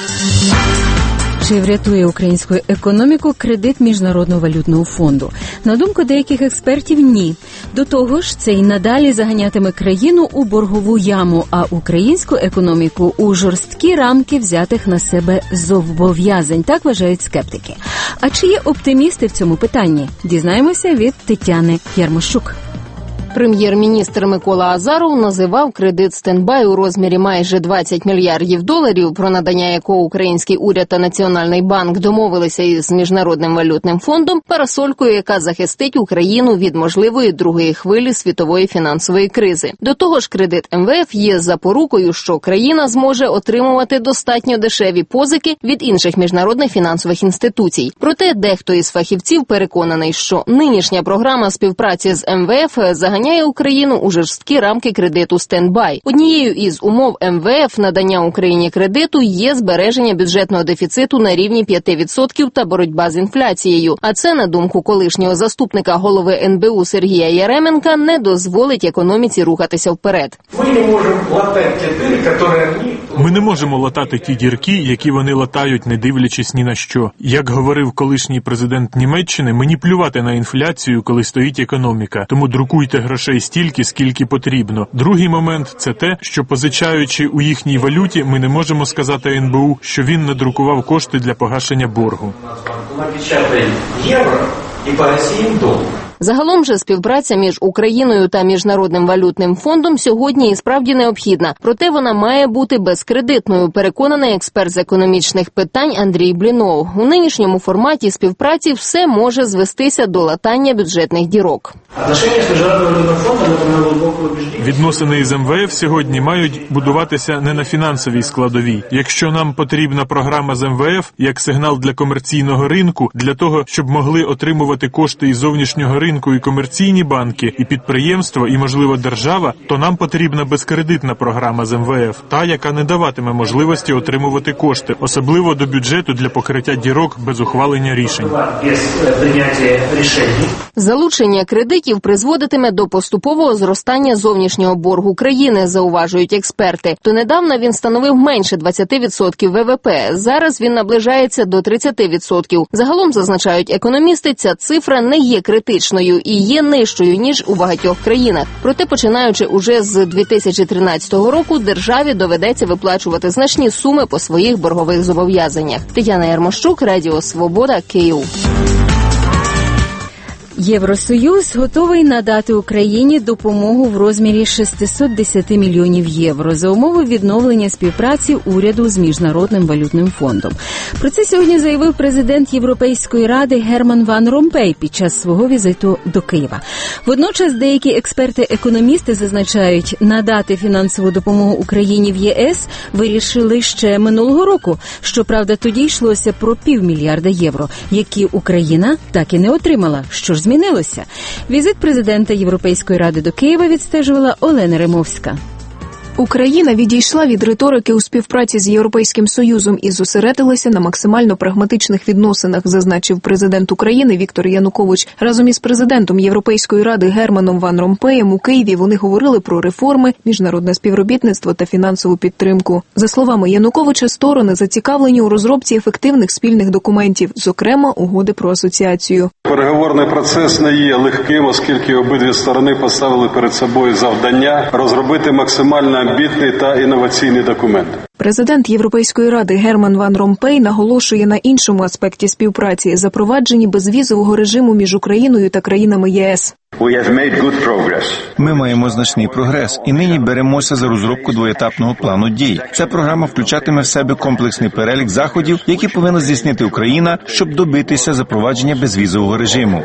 Чи врятує українську економіку кредит Міжнародного валютного фонду? На думку деяких експертів, ні. До того ж, це й надалі заганятиме країну у боргову яму, а українську економіку у жорсткі рамки взятих на себе зобов'язань. Так вважають скептики. А чи є оптимісти в цьому питанні? Дізнаємося від Тетяни Ярмощук. Прем'єр-міністр Микола Азаров називав кредит стендбай у розмірі майже двадцять мільярдів доларів, про надання якого український уряд та Національний банк домовилися із Міжнародним валютним фондом, парасолькою, яка захистить Україну від можливої другої хвилі світової фінансової кризи. До того ж, кредит ем ве еф є запорукою, що країна зможе отримувати достатньо дешеві позики від інших міжнародних фінансових інституцій. Проте дехто із фахівців переконаний, що нинішня програма співпраці з ем ве еф заганяє Україну у жорсткі рамки кредиту стендбай. Однією із умов ем ве еф надання Україні кредиту є збереження бюджетного дефіциту на рівні п'ять відсотків та боротьба з інфляцією. А це, на думку колишнього заступника голови ен бе у Сергія Яременка, не дозволить економіці рухатися вперед. Ми не можемо латати ті діри, які вони... Ми не можемо латати ті дірки, які вони латають, не дивлячись ні на що. Як говорив колишній президент Німеччини, мені плювати на інфляцію, коли стоїть економіка. Тому друкуйте грошей стільки, скільки потрібно. Другий момент – це те, що позичаючи у їхній валюті, ми не можемо сказати ен бе у, що він надрукував кошти для погашення боргу. Напечатай євро і погасимо долг. Загалом же співпраця між Україною та Міжнародним валютним фондом сьогодні і справді необхідна. Проте вона має бути безкредитною, переконаний експерт з економічних питань Андрій Блінов. У нинішньому форматі співпраці все може звестися до латання бюджетних дірок. Відносини з ем ве еф сьогодні мають будуватися не на фінансовій складовій. Якщо нам потрібна програма з ем ве еф як сигнал для комерційного ринку, для того, щоб могли отримувати кошти із зовнішнього ринку і комерційні банки, і підприємства, і, можливо, держава, то нам потрібна безкредитна програма з ем ве еф, та, яка не даватиме можливості отримувати кошти, особливо до бюджету для покриття дірок без ухвалення рішень. Залучення кредитів призводитиме до поступового зростання зовнішнього боргу країни, зауважують експерти. Донедавна він становив менше двадцять відсотків ве ве пе, зараз він наближається до тридцять відсотків. Загалом, зазначають економісти, ця цифра не є критичною і є нижчою, ніж у багатьох країнах. Проте, починаючи уже з дві тисячі тринадцятого року, державі доведеться виплачувати значні суми по своїх боргових зобов'язаннях. Тетяна Ярмощук, Радіо Свобода, Київ. Євросоюз готовий надати Україні допомогу в розмірі шістсот десять мільйонів євро за умови відновлення співпраці уряду з Міжнародним валютним фондом. Про це сьогодні заявив президент Європейської ради Герман Ван Ромпей під час свого візиту до Києва. Водночас деякі експерти-економісти зазначають, надати фінансову допомогу Україні в є ес вирішили ще минулого року. Щоправда, тоді йшлося про півмільярда євро, які Україна так і не отримала. Що ж змінилося? Візит президента Європейської ради до Києва відстежувала Олена Римовська. Україна відійшла від риторики у співпраці з Європейським Союзом і зосередилася на максимально прагматичних відносинах, зазначив президент України Віктор Янукович. Разом із президентом Європейської ради Германом Ван Ромпеєм у Києві вони говорили про реформи, міжнародне співробітництво та фінансову підтримку. За словами Януковича, сторони зацікавлені у розробці ефективних спільних документів, зокрема угоди про асоціацію. Переговорний процес не є легким, оскільки обидві сторони поставили перед собою завдання розробити максимально амбітний та інноваційний документ. Президент Європейської ради Герман Ван Ромпей наголошує на іншому аспекті співпраці – запровадженні безвізового режиму між Україною та країнами ЄС. Ми маємо значний прогрес і нині беремося за розробку двоетапного плану дій. Ця програма включатиме в себе комплексний перелік заходів, які повинна здійснити Україна, щоб добитися запровадження безвізового режиму.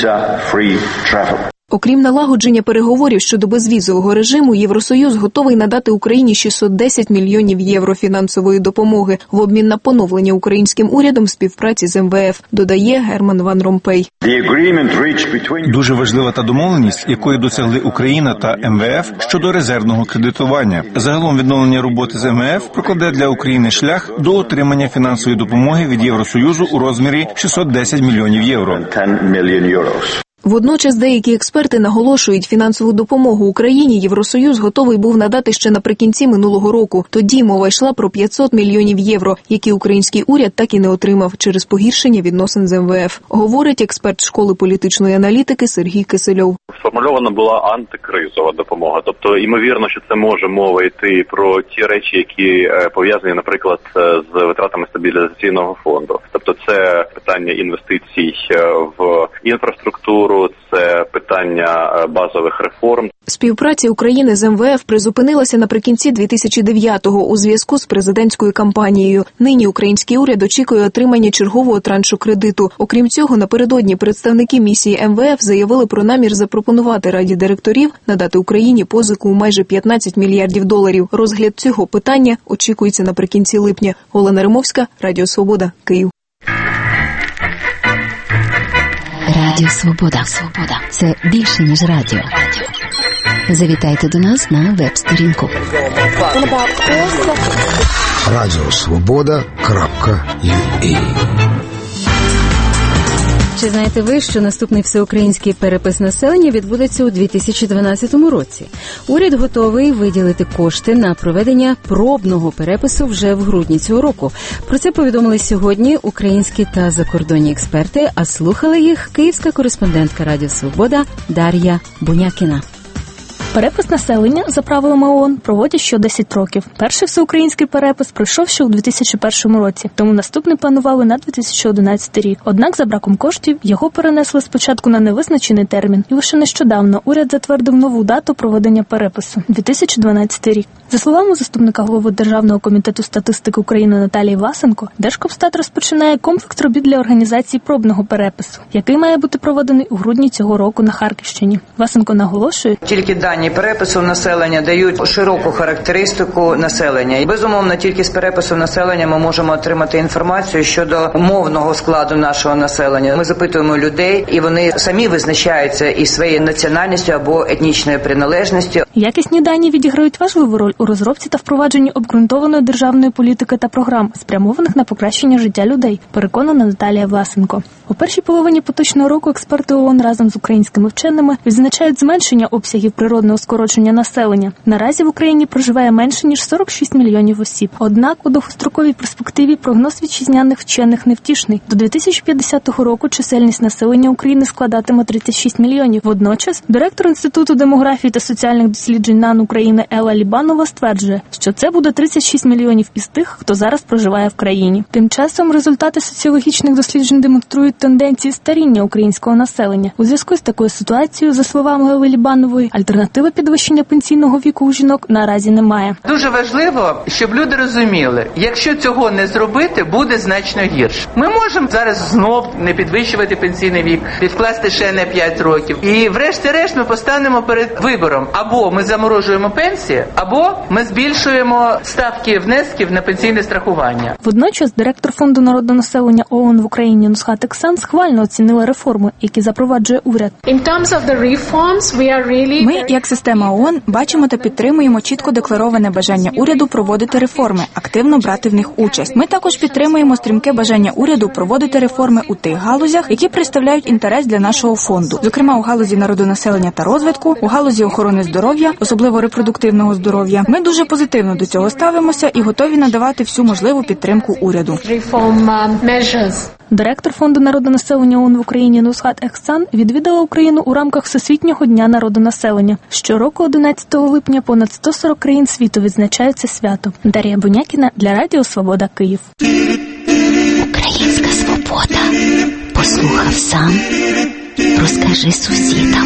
Окрім налагодження переговорів щодо безвізового режиму, Євросоюз готовий надати Україні шістсот десять мільйонів євро фінансової допомоги в обмін на поновлення українським урядом співпраці з ем ве еф, додає Герман Ван Ромпей. Дуже важлива та домовленість, якої досягли Україна та ем ве еф щодо резервного кредитування. Загалом відновлення роботи з ем ве еф прокладе для України шлях до отримання фінансової допомоги від Євросоюзу у розмірі шістсот десять мільйонів євро. Водночас деякі експерти наголошують, фінансову допомогу Україні Євросоюз готовий був надати ще наприкінці минулого року. Тоді мова йшла про п'ятсот мільйонів євро, які український уряд так і не отримав через погіршення відносин з ем ве еф, говорить експерт школи політичної аналітики Сергій Кисельов. Сформульована була антикризова допомога, тобто ймовірно, що це може мова йти про ті речі, які пов'язані, наприклад, з витратами стабілізаційного фонду. Тобто це питання інвестицій в інфраструктуру, це питання базових реформ. Співпраця України з ем ве еф призупинилася наприкінці дві тисячі дев'ятого у зв'язку з президентською кампанією. Нині український уряд очікує отримання чергового траншу кредиту. Окрім цього, напередодні представники місії ем ве еф заявили про намір запропонувати Раді директорів надати Україні позику у майже п'ятнадцять мільярдів доларів. Розгляд цього питання очікується наприкінці липня. Олена Римовська, Радіо Свобода, Київ. Радіо Свобода. Свобода. Це більше, ніж радіо. Завітайте до нас на веб-сторінку. радіосвобода крапка ю а. Чи знаєте ви, що наступний всеукраїнський перепис населення відбудеться у дві тисячі дванадцятому році? Уряд готовий виділити кошти на проведення пробного перепису вже в грудні цього року. Про це повідомили сьогодні українські та закордонні експерти, а слухала їх київська кореспондентка Радіо Свобода Дар'я Бунякіна. Перепис населення, за правилами ООН, проводять що десять років. Перший всеукраїнський перепис пройшов ще у дві тисячі першому році, тому наступний планували на дві тисячі одинадцятий рік. Однак за браком коштів його перенесли спочатку на невизначений термін, і лише нещодавно уряд затвердив нову дату проведення перепису – дві тисячі дванадцятий рік. За словами заступника голови Державного комітету статистики України Наталії Васенко, Держкомстат розпочинає комплекс робіт для організації пробного перепису, який має бути проведений у грудні цього року на Харківщині. Васенко наголошує, тільки дані перепису населення дають широку характеристику населення. І, безумовно, тільки з перепису населення ми можемо отримати інформацію щодо мовного складу нашого населення. Ми запитуємо людей, і вони самі визначаються із своєю національністю або етнічною приналежністю. Якісні дані відіграють важливу роль у розробці та впровадженні обґрунтованої державної політики та програм, спрямованих на покращення життя людей, переконана Наталія Власенко. У першій половині поточного року експерти ООН разом з українськими вченими відзначають зменшення обсягів природного скорочення населення. Наразі в Україні проживає менше, ніж сорок шість мільйонів осіб. Однак у довгостроковій перспективі прогноз вітчизняних вчених невтішний. До дві тисячі п'ятдесятого року чисельність населення України складатиме тридцять шість мільйонів. Водночас, директор Інституту демографії та соціальних досліджень НАН України Елла Лібанова стверджує, що це буде тридцять шість мільйонів із тих, хто зараз проживає в країні. Тим часом результати соціологічних досліджень демонструють тенденції старіння українського населення. У зв'язку з такою ситуацією, за словами Елли Лібанової, альтернативи підвищення пенсійного віку у жінок наразі немає. Дуже важливо, щоб люди розуміли, якщо цього не зробити, буде значно гірше. Ми можемо зараз знов не підвищувати пенсійний вік, відкласти ще на п'ять років. І врешті-решт ми постанемо перед вибором. Або ми заморожуємо пенсії, або Ми збільшуємо ставки внесків на пенсійне страхування. Водночас директор Фонду народонаселення ООН в Україні Нусхат Ексан схвально оцінила реформи, які запроваджує уряд. Ми, як система ООН, бачимо та підтримуємо чітко деклароване бажання уряду проводити реформи, активно брати в них участь. Ми також підтримуємо стрімке бажання уряду проводити реформи у тих галузях, які представляють інтерес для нашого фонду, зокрема у галузі народонаселення та розвитку, у галузі охорони здоров'я, особливо репродуктивного здоров'я. Ми дуже позитивно до цього ставимося і готові надавати всю можливу підтримку уряду. Директор Фонду народонаселення ООН в Україні Нусхат Ексан відвідала Україну у рамках Всесвітнього дня народонаселення. Щороку одинадцятого липня понад сто сорок країн світу відзначають це свято. Дар'я Бунякіна для Радіо Свобода, Київ. Українська свобода. Послухав сам. Розкажи сусідам.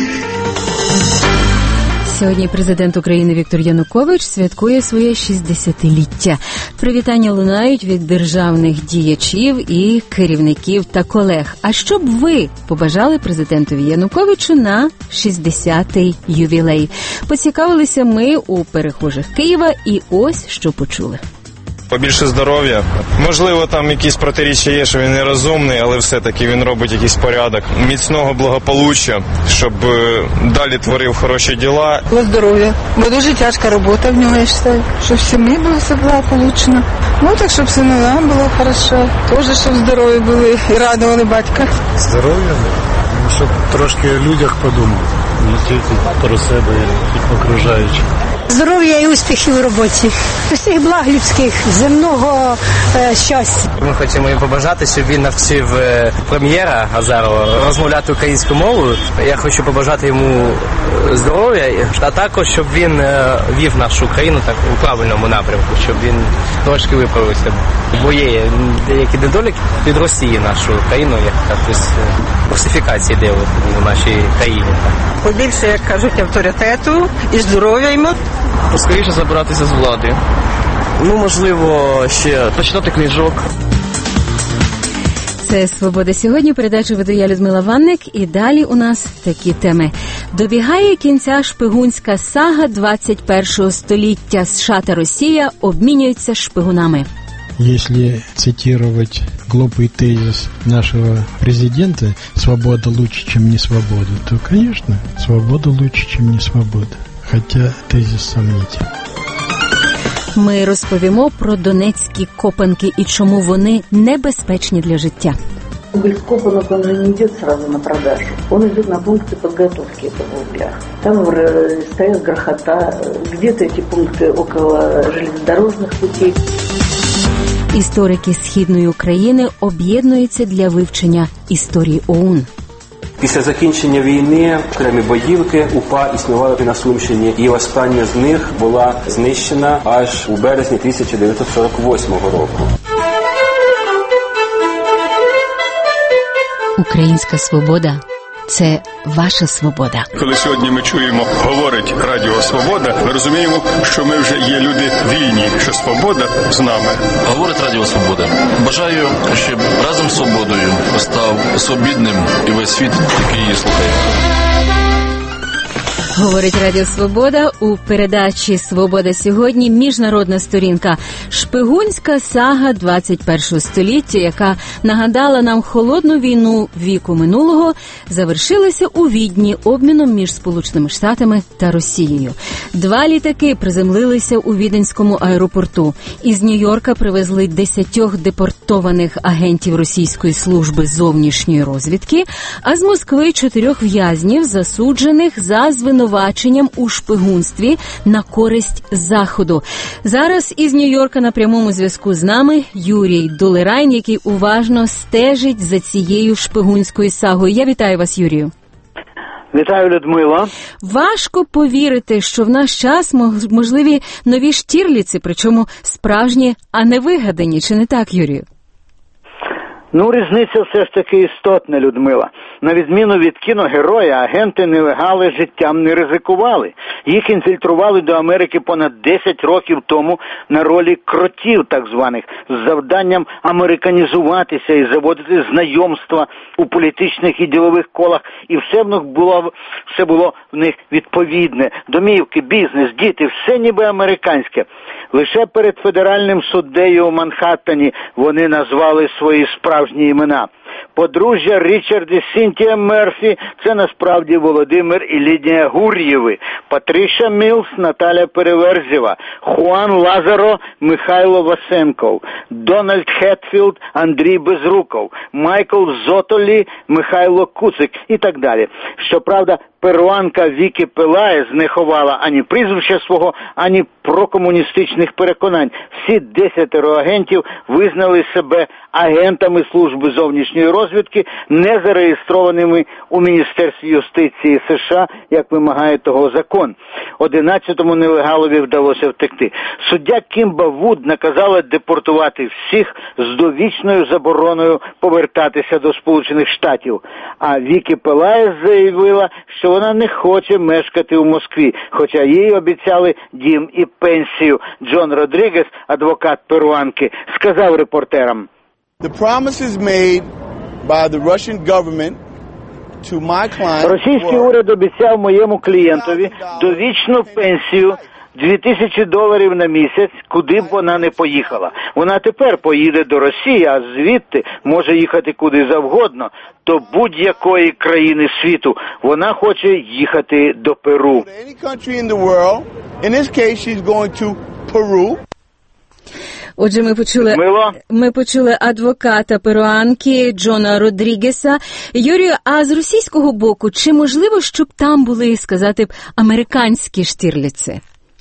Сьогодні президент України Віктор Янукович святкує своє шістдесятиліття. Привітання лунають від державних діячів і керівників та колег. А що б ви побажали президентові Януковичу на шістдесятий ювілей? Поцікавилися ми у перехожих Києва і ось що почули. Побільше здоров'я. Можливо, там якісь протиріччя є, що він нерозумний, але все-таки він робить якийсь порядок. Міцного благополуччя, щоб далі творив хороші діла. Здоров'я, бо дуже тяжка робота в нього, я вважаю. Щоб в сім'ї було все благополучно. Ну, так, щоб синовям було хорошо. Теж, щоб здорові були і радували батька. Здоров'я? Ну, щоб трошки о людях подумав. Не тільки про себе і окружаючих. Здоров'я і успіхів у роботі. Всіх благ людських, земного е, щастя. Ми хочемо їм побажати, щоб він навчив е, прем'єра Азарова розмовляти українською мовою. Я хочу побажати йому здоров'я, а також, щоб він е, вів нашу країну так у правильному напрямку, щоб він трошки виправився. Бо є деякі недоліки від Росії нашу країну, як якось русифікація йде у нашій країні. Побільше, як кажуть, авторитету і здоров'я йому. Поскоріше забиратися з влади. Ну, можливо, ще почитати книжок. Це «Свобода сьогодні». Передачу веду я, Людмила Ванник. І далі у нас такі теми. Добігає кінця шпигунська сага двадцять першого століття. США та Росія обмінюються шпигунами. Если цитировать глупый тезис нашего президента «свобода лучше, чем не свобода», то, конечно, свобода лучше, чем не свобода. Хотя тезис сомнительный. Ми розповімо про донецькі копанки і чому вони небезпечні для життя. Уголь с копанок, он же не идет сразу на продажу. Он идет на пункты подготовки этого угля. Там стоят грохота, где-то эти пункты около железнодорожных путей. Історики Східної України об'єднуються для вивчення історії ОУН. Після закінчення війни окремі боївки УПА існували на Сумщині, і остання з них була знищена аж у березні тисяча дев'ятсот сорок восьмого року. Українська свобода – це ваша свобода. Коли сьогодні ми чуємо, говорить Радіо Свобода, ми розуміємо, що ми вже є люди вільні, що свобода з нами. Говорить Радіо Свобода. Бажаю, щоб разом з свободою став свобідним і весь світ, який її слухає. Говорить Радіо Свобода у передачі «Свобода сьогодні» міжнародна сторінка. Шпигунська сага двадцять першого століття, яка нагадала нам холодну війну віку минулого, завершилася у Відні обміном між Сполученими Штатами та Росією. Два літаки приземлилися у Віденському аеропорту. Із Нью-Йорка привезли десятьох депортованих агентів російської служби зовнішньої розвідки, а з Москви чотирьох в'язнів, засуджених за звинувачення звинуваченням у шпигунстві на користь Заходу. Зараз із Нью-Йорка на прямому зв'язку з нами Юрій Долерайн, який уважно стежить за цією шпигунською сагою. Я вітаю вас, Юрію. Вітаю, Людмила. Важко повірити, що в наш час можливі нові Штірліці, причому справжні, а не вигадані. Чи не так, Юрію? Ну, різниця все ж таки істотна, Людмила. На відміну від кіногероя, агенти-нелегали життям не ризикували. Їх інфільтрували до Америки понад десять років тому на ролі кротів, так званих, з завданням американізуватися і заводити знайомства у політичних і ділових колах. І все в них було, все було в них відповідне. Домівки, бізнес, діти, все ніби американське. Лише перед федеральним суддею у Манхаттені вони назвали свої справжні імена. Подружжя Річард і Сінтія Мерфі – це насправді Володимир і Лідія Гур'єви, Патріша Мілс, Наталя Переверзєва, Хуан Лазаро, Михайло Васенков, Дональд Хетфілд, Андрій Безруков, Майкл Зотолі, Михайло Куцик і так далі. Щоправда, перуанка Вікі Пелаєз не ховала ані прізвища свого, ані прокомуністичних переконань. Всі десятеро агентів визнали себе агентами служби зовнішньої розвідки, не зареєстрованими у Міністерстві юстиції США, як вимагає того закон. Одинадцятому нелегалові вдалося втекти. Суддя Кімба Вуд наказала депортувати всіх з довічною забороною повертатися до Сполучених Штатів. А Вікі Пелаєз заявила, що вона не хоче мешкати у Москві, хоча їй обіцяли дім і пенсію. Джон Родрігес, адвокат перуанки, сказав репортерам: The promises made by the Russian government to my client. Російський уряд обіцяв моєму клієнтові довічну пенсію дві тисячі доларів на місяць, куди б вона не поїхала. Вона тепер поїде до Росії, а звідти може їхати куди завгодно, до будь-якої країни світу. Вона хоче їхати до Перу. Any country in the world. In this case, she's going to Peru. Отже, ми почули, ми почули адвоката перуанки Джона Родрігеса. Юрію, а з російського боку, чи можливо, щоб там були, сказати б, американські Штірліци?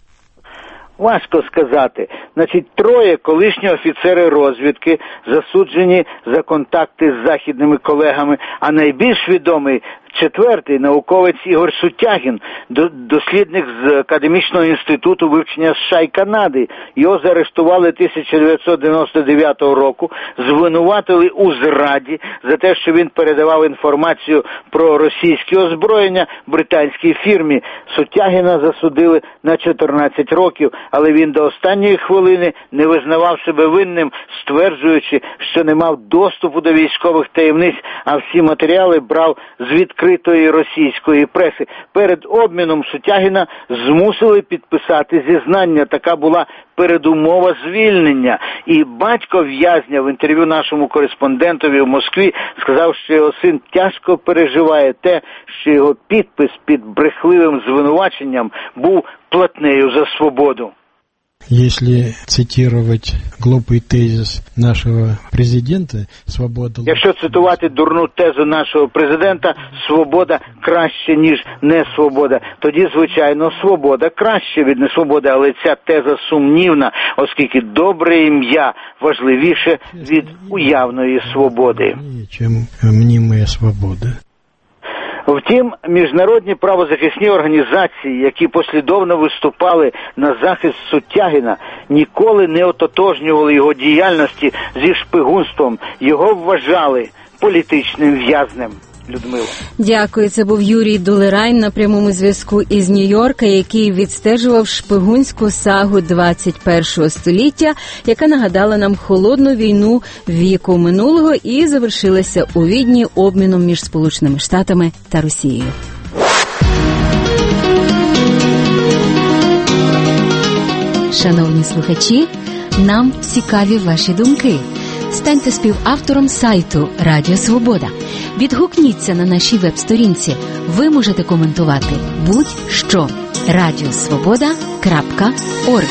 Важко сказати. Значить, троє колишні офіцери розвідки засуджені за контакти з західними колегами, а найбільш відомий четвертий науковець Ігор Сутягін, дослідник з Академічного інституту вивчення США і Канади. Його заарештували тисяча дев'ятсот дев'яносто дев'ятого року, звинуватили у зраді за те, що він передавав інформацію про російське озброєння британській фірмі. Сутягіна засудили на чотирнадцять років, але він до останньої хвилини не визнавав себе винним, стверджуючи, що не мав доступу до військових таємниць, а всі матеріали брав з відкритої російської преси. Перед обміном Сутягіна змусили підписати зізнання. Така була передумова звільнення. І батько в'язня в інтерв'ю нашому кореспондентові в Москві сказав, що його син тяжко переживає те, що його підпис під брехливим звинуваченням був платнею за свободу. Если цитировать глупый тезис нашего президента, свобода... Якщо цитувати дурну тезу нашого президента, свобода краще, ніж не свобода, тоді, звичайно, свобода краще від несвободи, але ця теза сумнівна, оскільки добре ім'я важливіше від уявної свободи. Чим мнімая свобода. Втім, міжнародні правозахисні організації, які послідовно виступали на захист Сутягіна, ніколи не ототожнювали його діяльності зі шпигунством. Його вважали політичним в'язнем. Людмила. Дякую. Це був Юрій Дулерайн на прямому зв'язку із Нью-Йорка, який відстежував шпигунську сагу двадцять першого століття, яка нагадала нам холодну війну віку минулого і завершилася у Відні обміном між Сполученими Штатами та Росією. Шановні слухачі, нам цікаві ваші думки. Станьте співавтором сайту Радіо Свобода. Відгукніться на нашій веб-сторінці. Ви можете коментувати будь-що. радіосвобода крапка орг.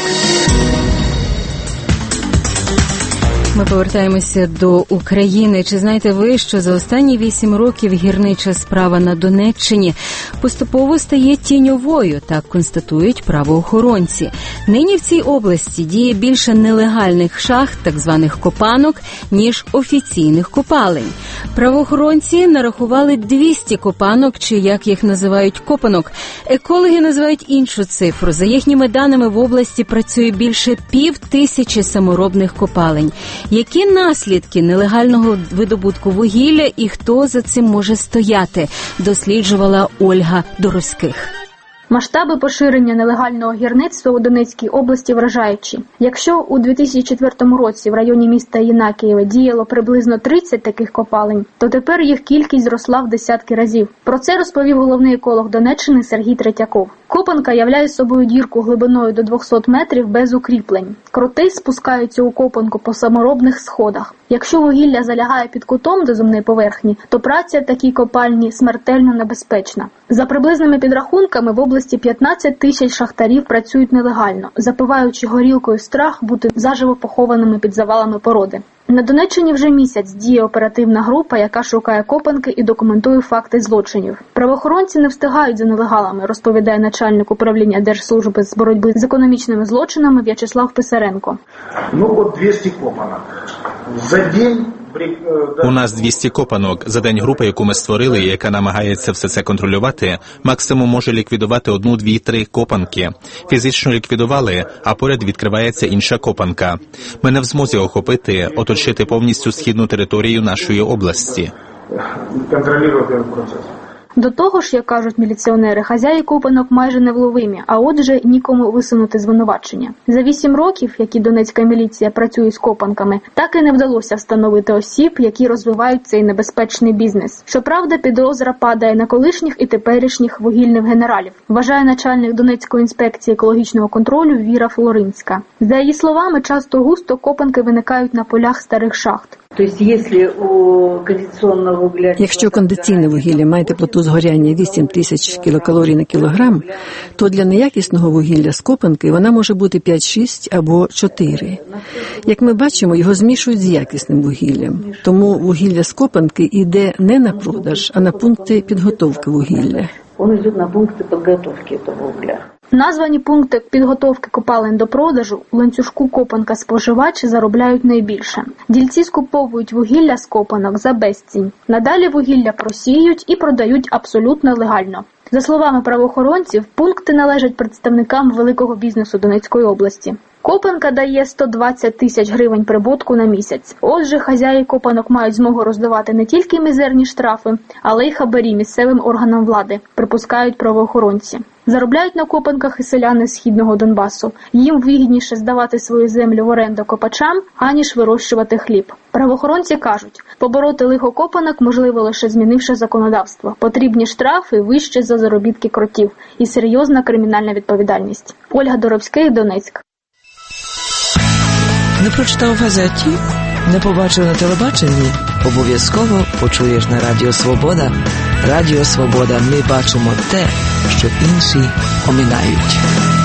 Ми повертаємося до України. Чи знаєте ви, що за останні вісім років гірнича справа на Донеччині поступово стає тіньовою, так констатують правоохоронці. Нині в цій області діє більше нелегальних шахт, так званих копанок, ніж офіційних копалень. Правоохоронці нарахували двісті копанок, чи як їх називають копанок. Екологи називають іншу цифру. За їхніми даними, в області працює більше пів тисячі саморобних копалень. Які наслідки нелегального видобутку вугілля і хто за цим може стояти, досліджувала Ольга Доровських. Масштаби поширення нелегального гірництва у Донецькій області вражаючі. Якщо у дві тисячі четвертому році в районі міста Єнакієве діяло приблизно тридцять таких копалень, то тепер їх кількість зросла в десятки разів. Про це розповів головний еколог Донеччини Сергій Третьяков. Копанка являє собою дірку глибиною до двохсот метрів без укріплень. Кроти спускаються у копанку по саморобних сходах. Якщо вугілля залягає під кутом до земної поверхні, то праця в такій копальні смертельно небезпечна. За приблизними підрахунками, в області п'ятнадцять тисяч шахтарів працюють нелегально, запиваючи горілкою страх бути заживо похованими під завалами породи. На Донеччині вже місяць діє оперативна група, яка шукає копанки і документує факти злочинів. Правоохоронці не встигають за нелегалами, розповідає начальник управління Держслужби з боротьби з економічними злочинами В'ячеслав Писаренко. Ну от двісті копанок. За день... У нас двісті копанок. За день група, яку ми створили, яка намагається все це контролювати, максимум може ліквідувати одну, дві, три копанки. Фізично ліквідували, а поряд відкривається інша копанка. Ми не в змозі охопити, оточити повністю східну територію нашої області. Контролювати процес. До того ж, як кажуть міліціонери, хазяї копанок майже невловимі, а отже нікому висунути звинувачення. За вісім років, які донецька міліція працює з копанками, так і не вдалося встановити осіб, які розвивають цей небезпечний бізнес. Щоправда, підозра падає на колишніх і теперішніх вугільних генералів, вважає начальник Донецької інспекції екологічного контролю Віра Флоринська. За її словами, часто-густо копанки виникають на полях старих шахт. Якщо кондиційне вугілля має теплоту згоряння вісім тисяч кілокалорій на кілограм, то для неякісного вугілля з копанки вона може бути п'ять-шість або чотири. Як ми бачимо, його змішують з якісним вугіллям. Тому вугілля з копанки йде не на продаж, а на пункти підготовки вугілля. Він йде на пункти підготовки цього вугілля. Названі пункти підготовки копалень до продажу у ланцюжку копанка-споживач заробляють найбільше. Дільці скуповують вугілля з копанок за безцінь. Надалі вугілля просіють і продають абсолютно легально. За словами правоохоронців, пункти належать представникам великого бізнесу Донецької області. Копанка дає сто двадцять тисяч гривень прибутку на місяць. Отже, хазяї копанок мають змогу роздавати не тільки мізерні штрафи, але й хабарі місцевим органам влади, припускають правоохоронці. Заробляють на копанках і селяни Східного Донбасу. Їм вигідніше здавати свою землю в оренду копачам, аніж вирощувати хліб. Правоохоронці кажуть, побороти лихо копанок можливо лише змінивши законодавство. Потрібні штрафи вище за заробітки кротів і серйозна кримінальна відповідальність. Ольга Доровських, Донецьк. Не прочитав в газеті? Не побачив на телебаченні? Обов'язково почуєш на Радіо Свобода. Радіо Свобода. Ми бачимо те, що інші оминають.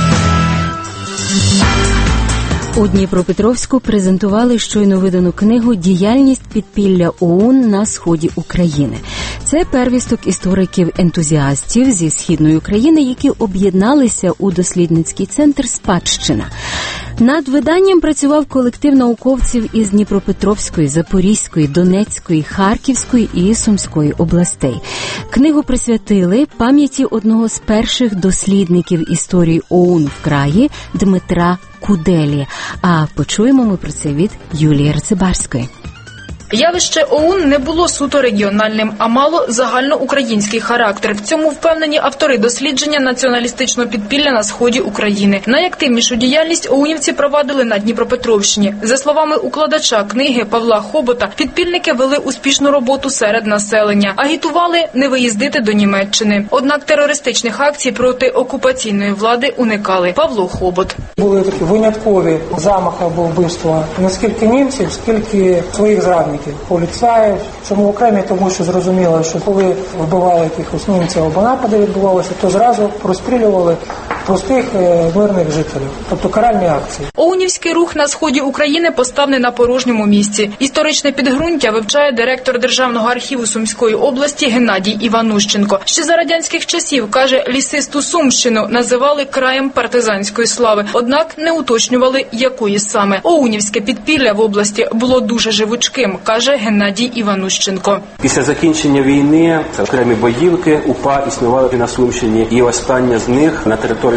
У Дніпропетровську презентували щойно видану книгу «Діяльність підпілля ОУН на сході України». Це первісток істориків-ентузіастів зі Східної України, які об'єдналися у дослідницький центр «Спадщина». Над виданням працював колектив науковців із Дніпропетровської, Запорізької, Донецької, Харківської і Сумської областей. Книгу присвятили пам'яті одного з перших дослідників історії ОУН в краї Дмитра Куделі. А почуємо ми про це від Юлії Рацибарської. Явище ОУН не було суто регіональним, а мало загальноукраїнський характер. В цьому впевнені автори дослідження націоналістичного підпілля на сході України. Найактивнішу діяльність оунівці провадили на Дніпропетровщині. За словами укладача книги Павла Хобота, підпільники вели успішну роботу серед населення. Агітували не виїздити до Німеччини. Однак терористичних акцій проти окупаційної влади уникали. Павло Хобот. Були такі виняткові замахи або вбивства не скільки німців, скільки своїх зрадників. Поліцаїв. Чому окремі? Тому що зрозуміло, що коли вбивали якихось німців або напади відбувалися, то зразу розстрілювали простих мирних жителів. Тобто каральні акції. Оунівський рух на сході України постав не на порожньому місці. Історичне підґрунтя вивчає директор Державного архіву Сумської області Геннадій Іванущенко. Ще за радянських часів, каже, лісисту Сумщину називали краєм партизанської слави. Однак не уточнювали, якої саме. Оунівське підпілля в області було дуже живучким, каже Геннадій Іванущенко. Після закінчення війни окремі боївки УПА існували на Сумщині, і остання з них на території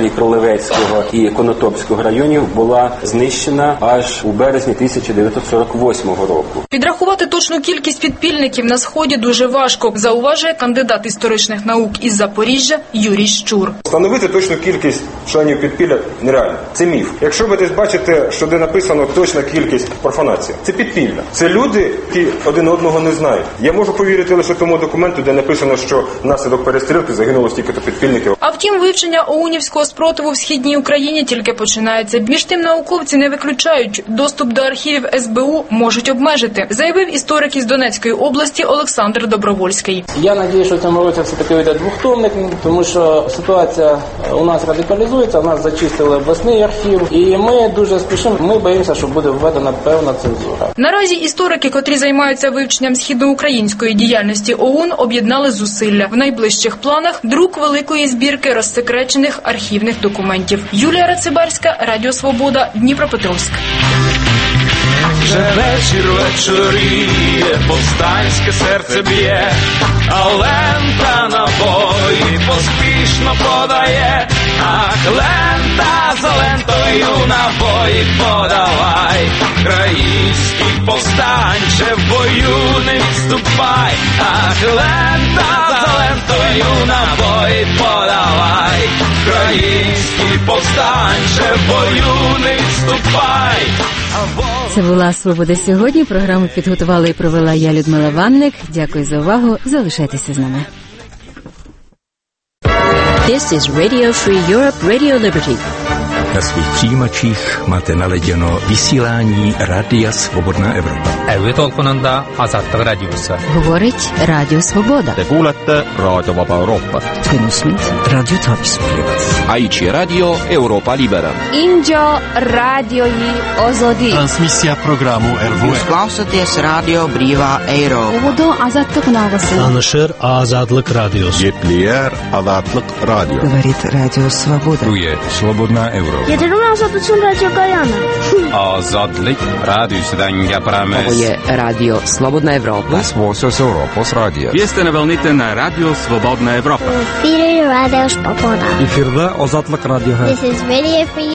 неподалік Кролевецького і Конотопського районів була знищена аж у березні тисяча дев'ятсот сорок восьмого року. Підрахувати точну кількість підпільників на Сході дуже важко, зауважує кандидат історичних наук із Запоріжжя Юрій Щур. Встановити точну кількість членів підпілля нереально. Це міф. Якщо ви десь бачите, що де написано точна кількість профанації, це підпілля. Це люди, які один одного не знають. Я можу повірити лише тому документу, де написано, що внаслідок перестрілки загинуло стільки-то підпільників. А втім, вивчення оунівського спротиву в Східній Україні тільки починається. Між тим, науковці не виключають, доступ до архівів ес бе у можуть обмежити, заявив історик із Донецької області Олександр Добровольський. Я сподіваюся, що в цьому році все-таки вийде двохтомник, тому що ситуація у нас радикалізується, у нас зачистили обласний архів, і ми дуже спішимо, ми боїмося, що буде введена певна цензура. Наразі історики, котрі займаються вивченням східноукраїнської діяльності ОУН, об'єднали зусилля. В найближчих планах друк великої збірки розсекречених архівних документів. Юлія Рацибарська, Радіо Свобода, Дніпропетровськ. Вже вечір вечоріє, повстанське серце б'є, а лента набої поспішно подає. Ах, лента за лентою набої подавай. Український повстанче, в бою не відступай. Ах, лента за лентою набої подавай. Український повстанче, в бою не відступай. Це була «Свобода сьогодні». Програму підготувала і провела я, Людмила Ванник. Дякую за увагу. Залишайтеся з нами. This is Radio Free Europe, Radio Liberty. Na svých přijímačích máte naladěno vysílání Rádia Svobodná Evropa. Älytolkunanda Azadlık Radiosu. Говорить Радіо Свобода. Te kuulete Raadio Vaba Euroopa. Twenusmid Radio Taavispäevas. Aici Radio Euroopa Libera. Injo radioi Ozodi. Transmissia programu R V. Jūs klausāties Radio Brīvā Eiropa. Uvodu Azadlık Navası. Anışır Azadlık Radiosu. Yeplier Azadlık Radio. Говорит Радио Свобода. Ruye Svobodná Evropa. Yeterim Azadlık Radio Gayana. Azadlık Radiosudan gapiramiz. Ovo je Radio Slobodna Evropa. This was Europos Radio. Jeste na valnite na Radio Svobodna Evropa. Efiri Radio Svoboda. Efirde Azadlık Radio. This is Radio Free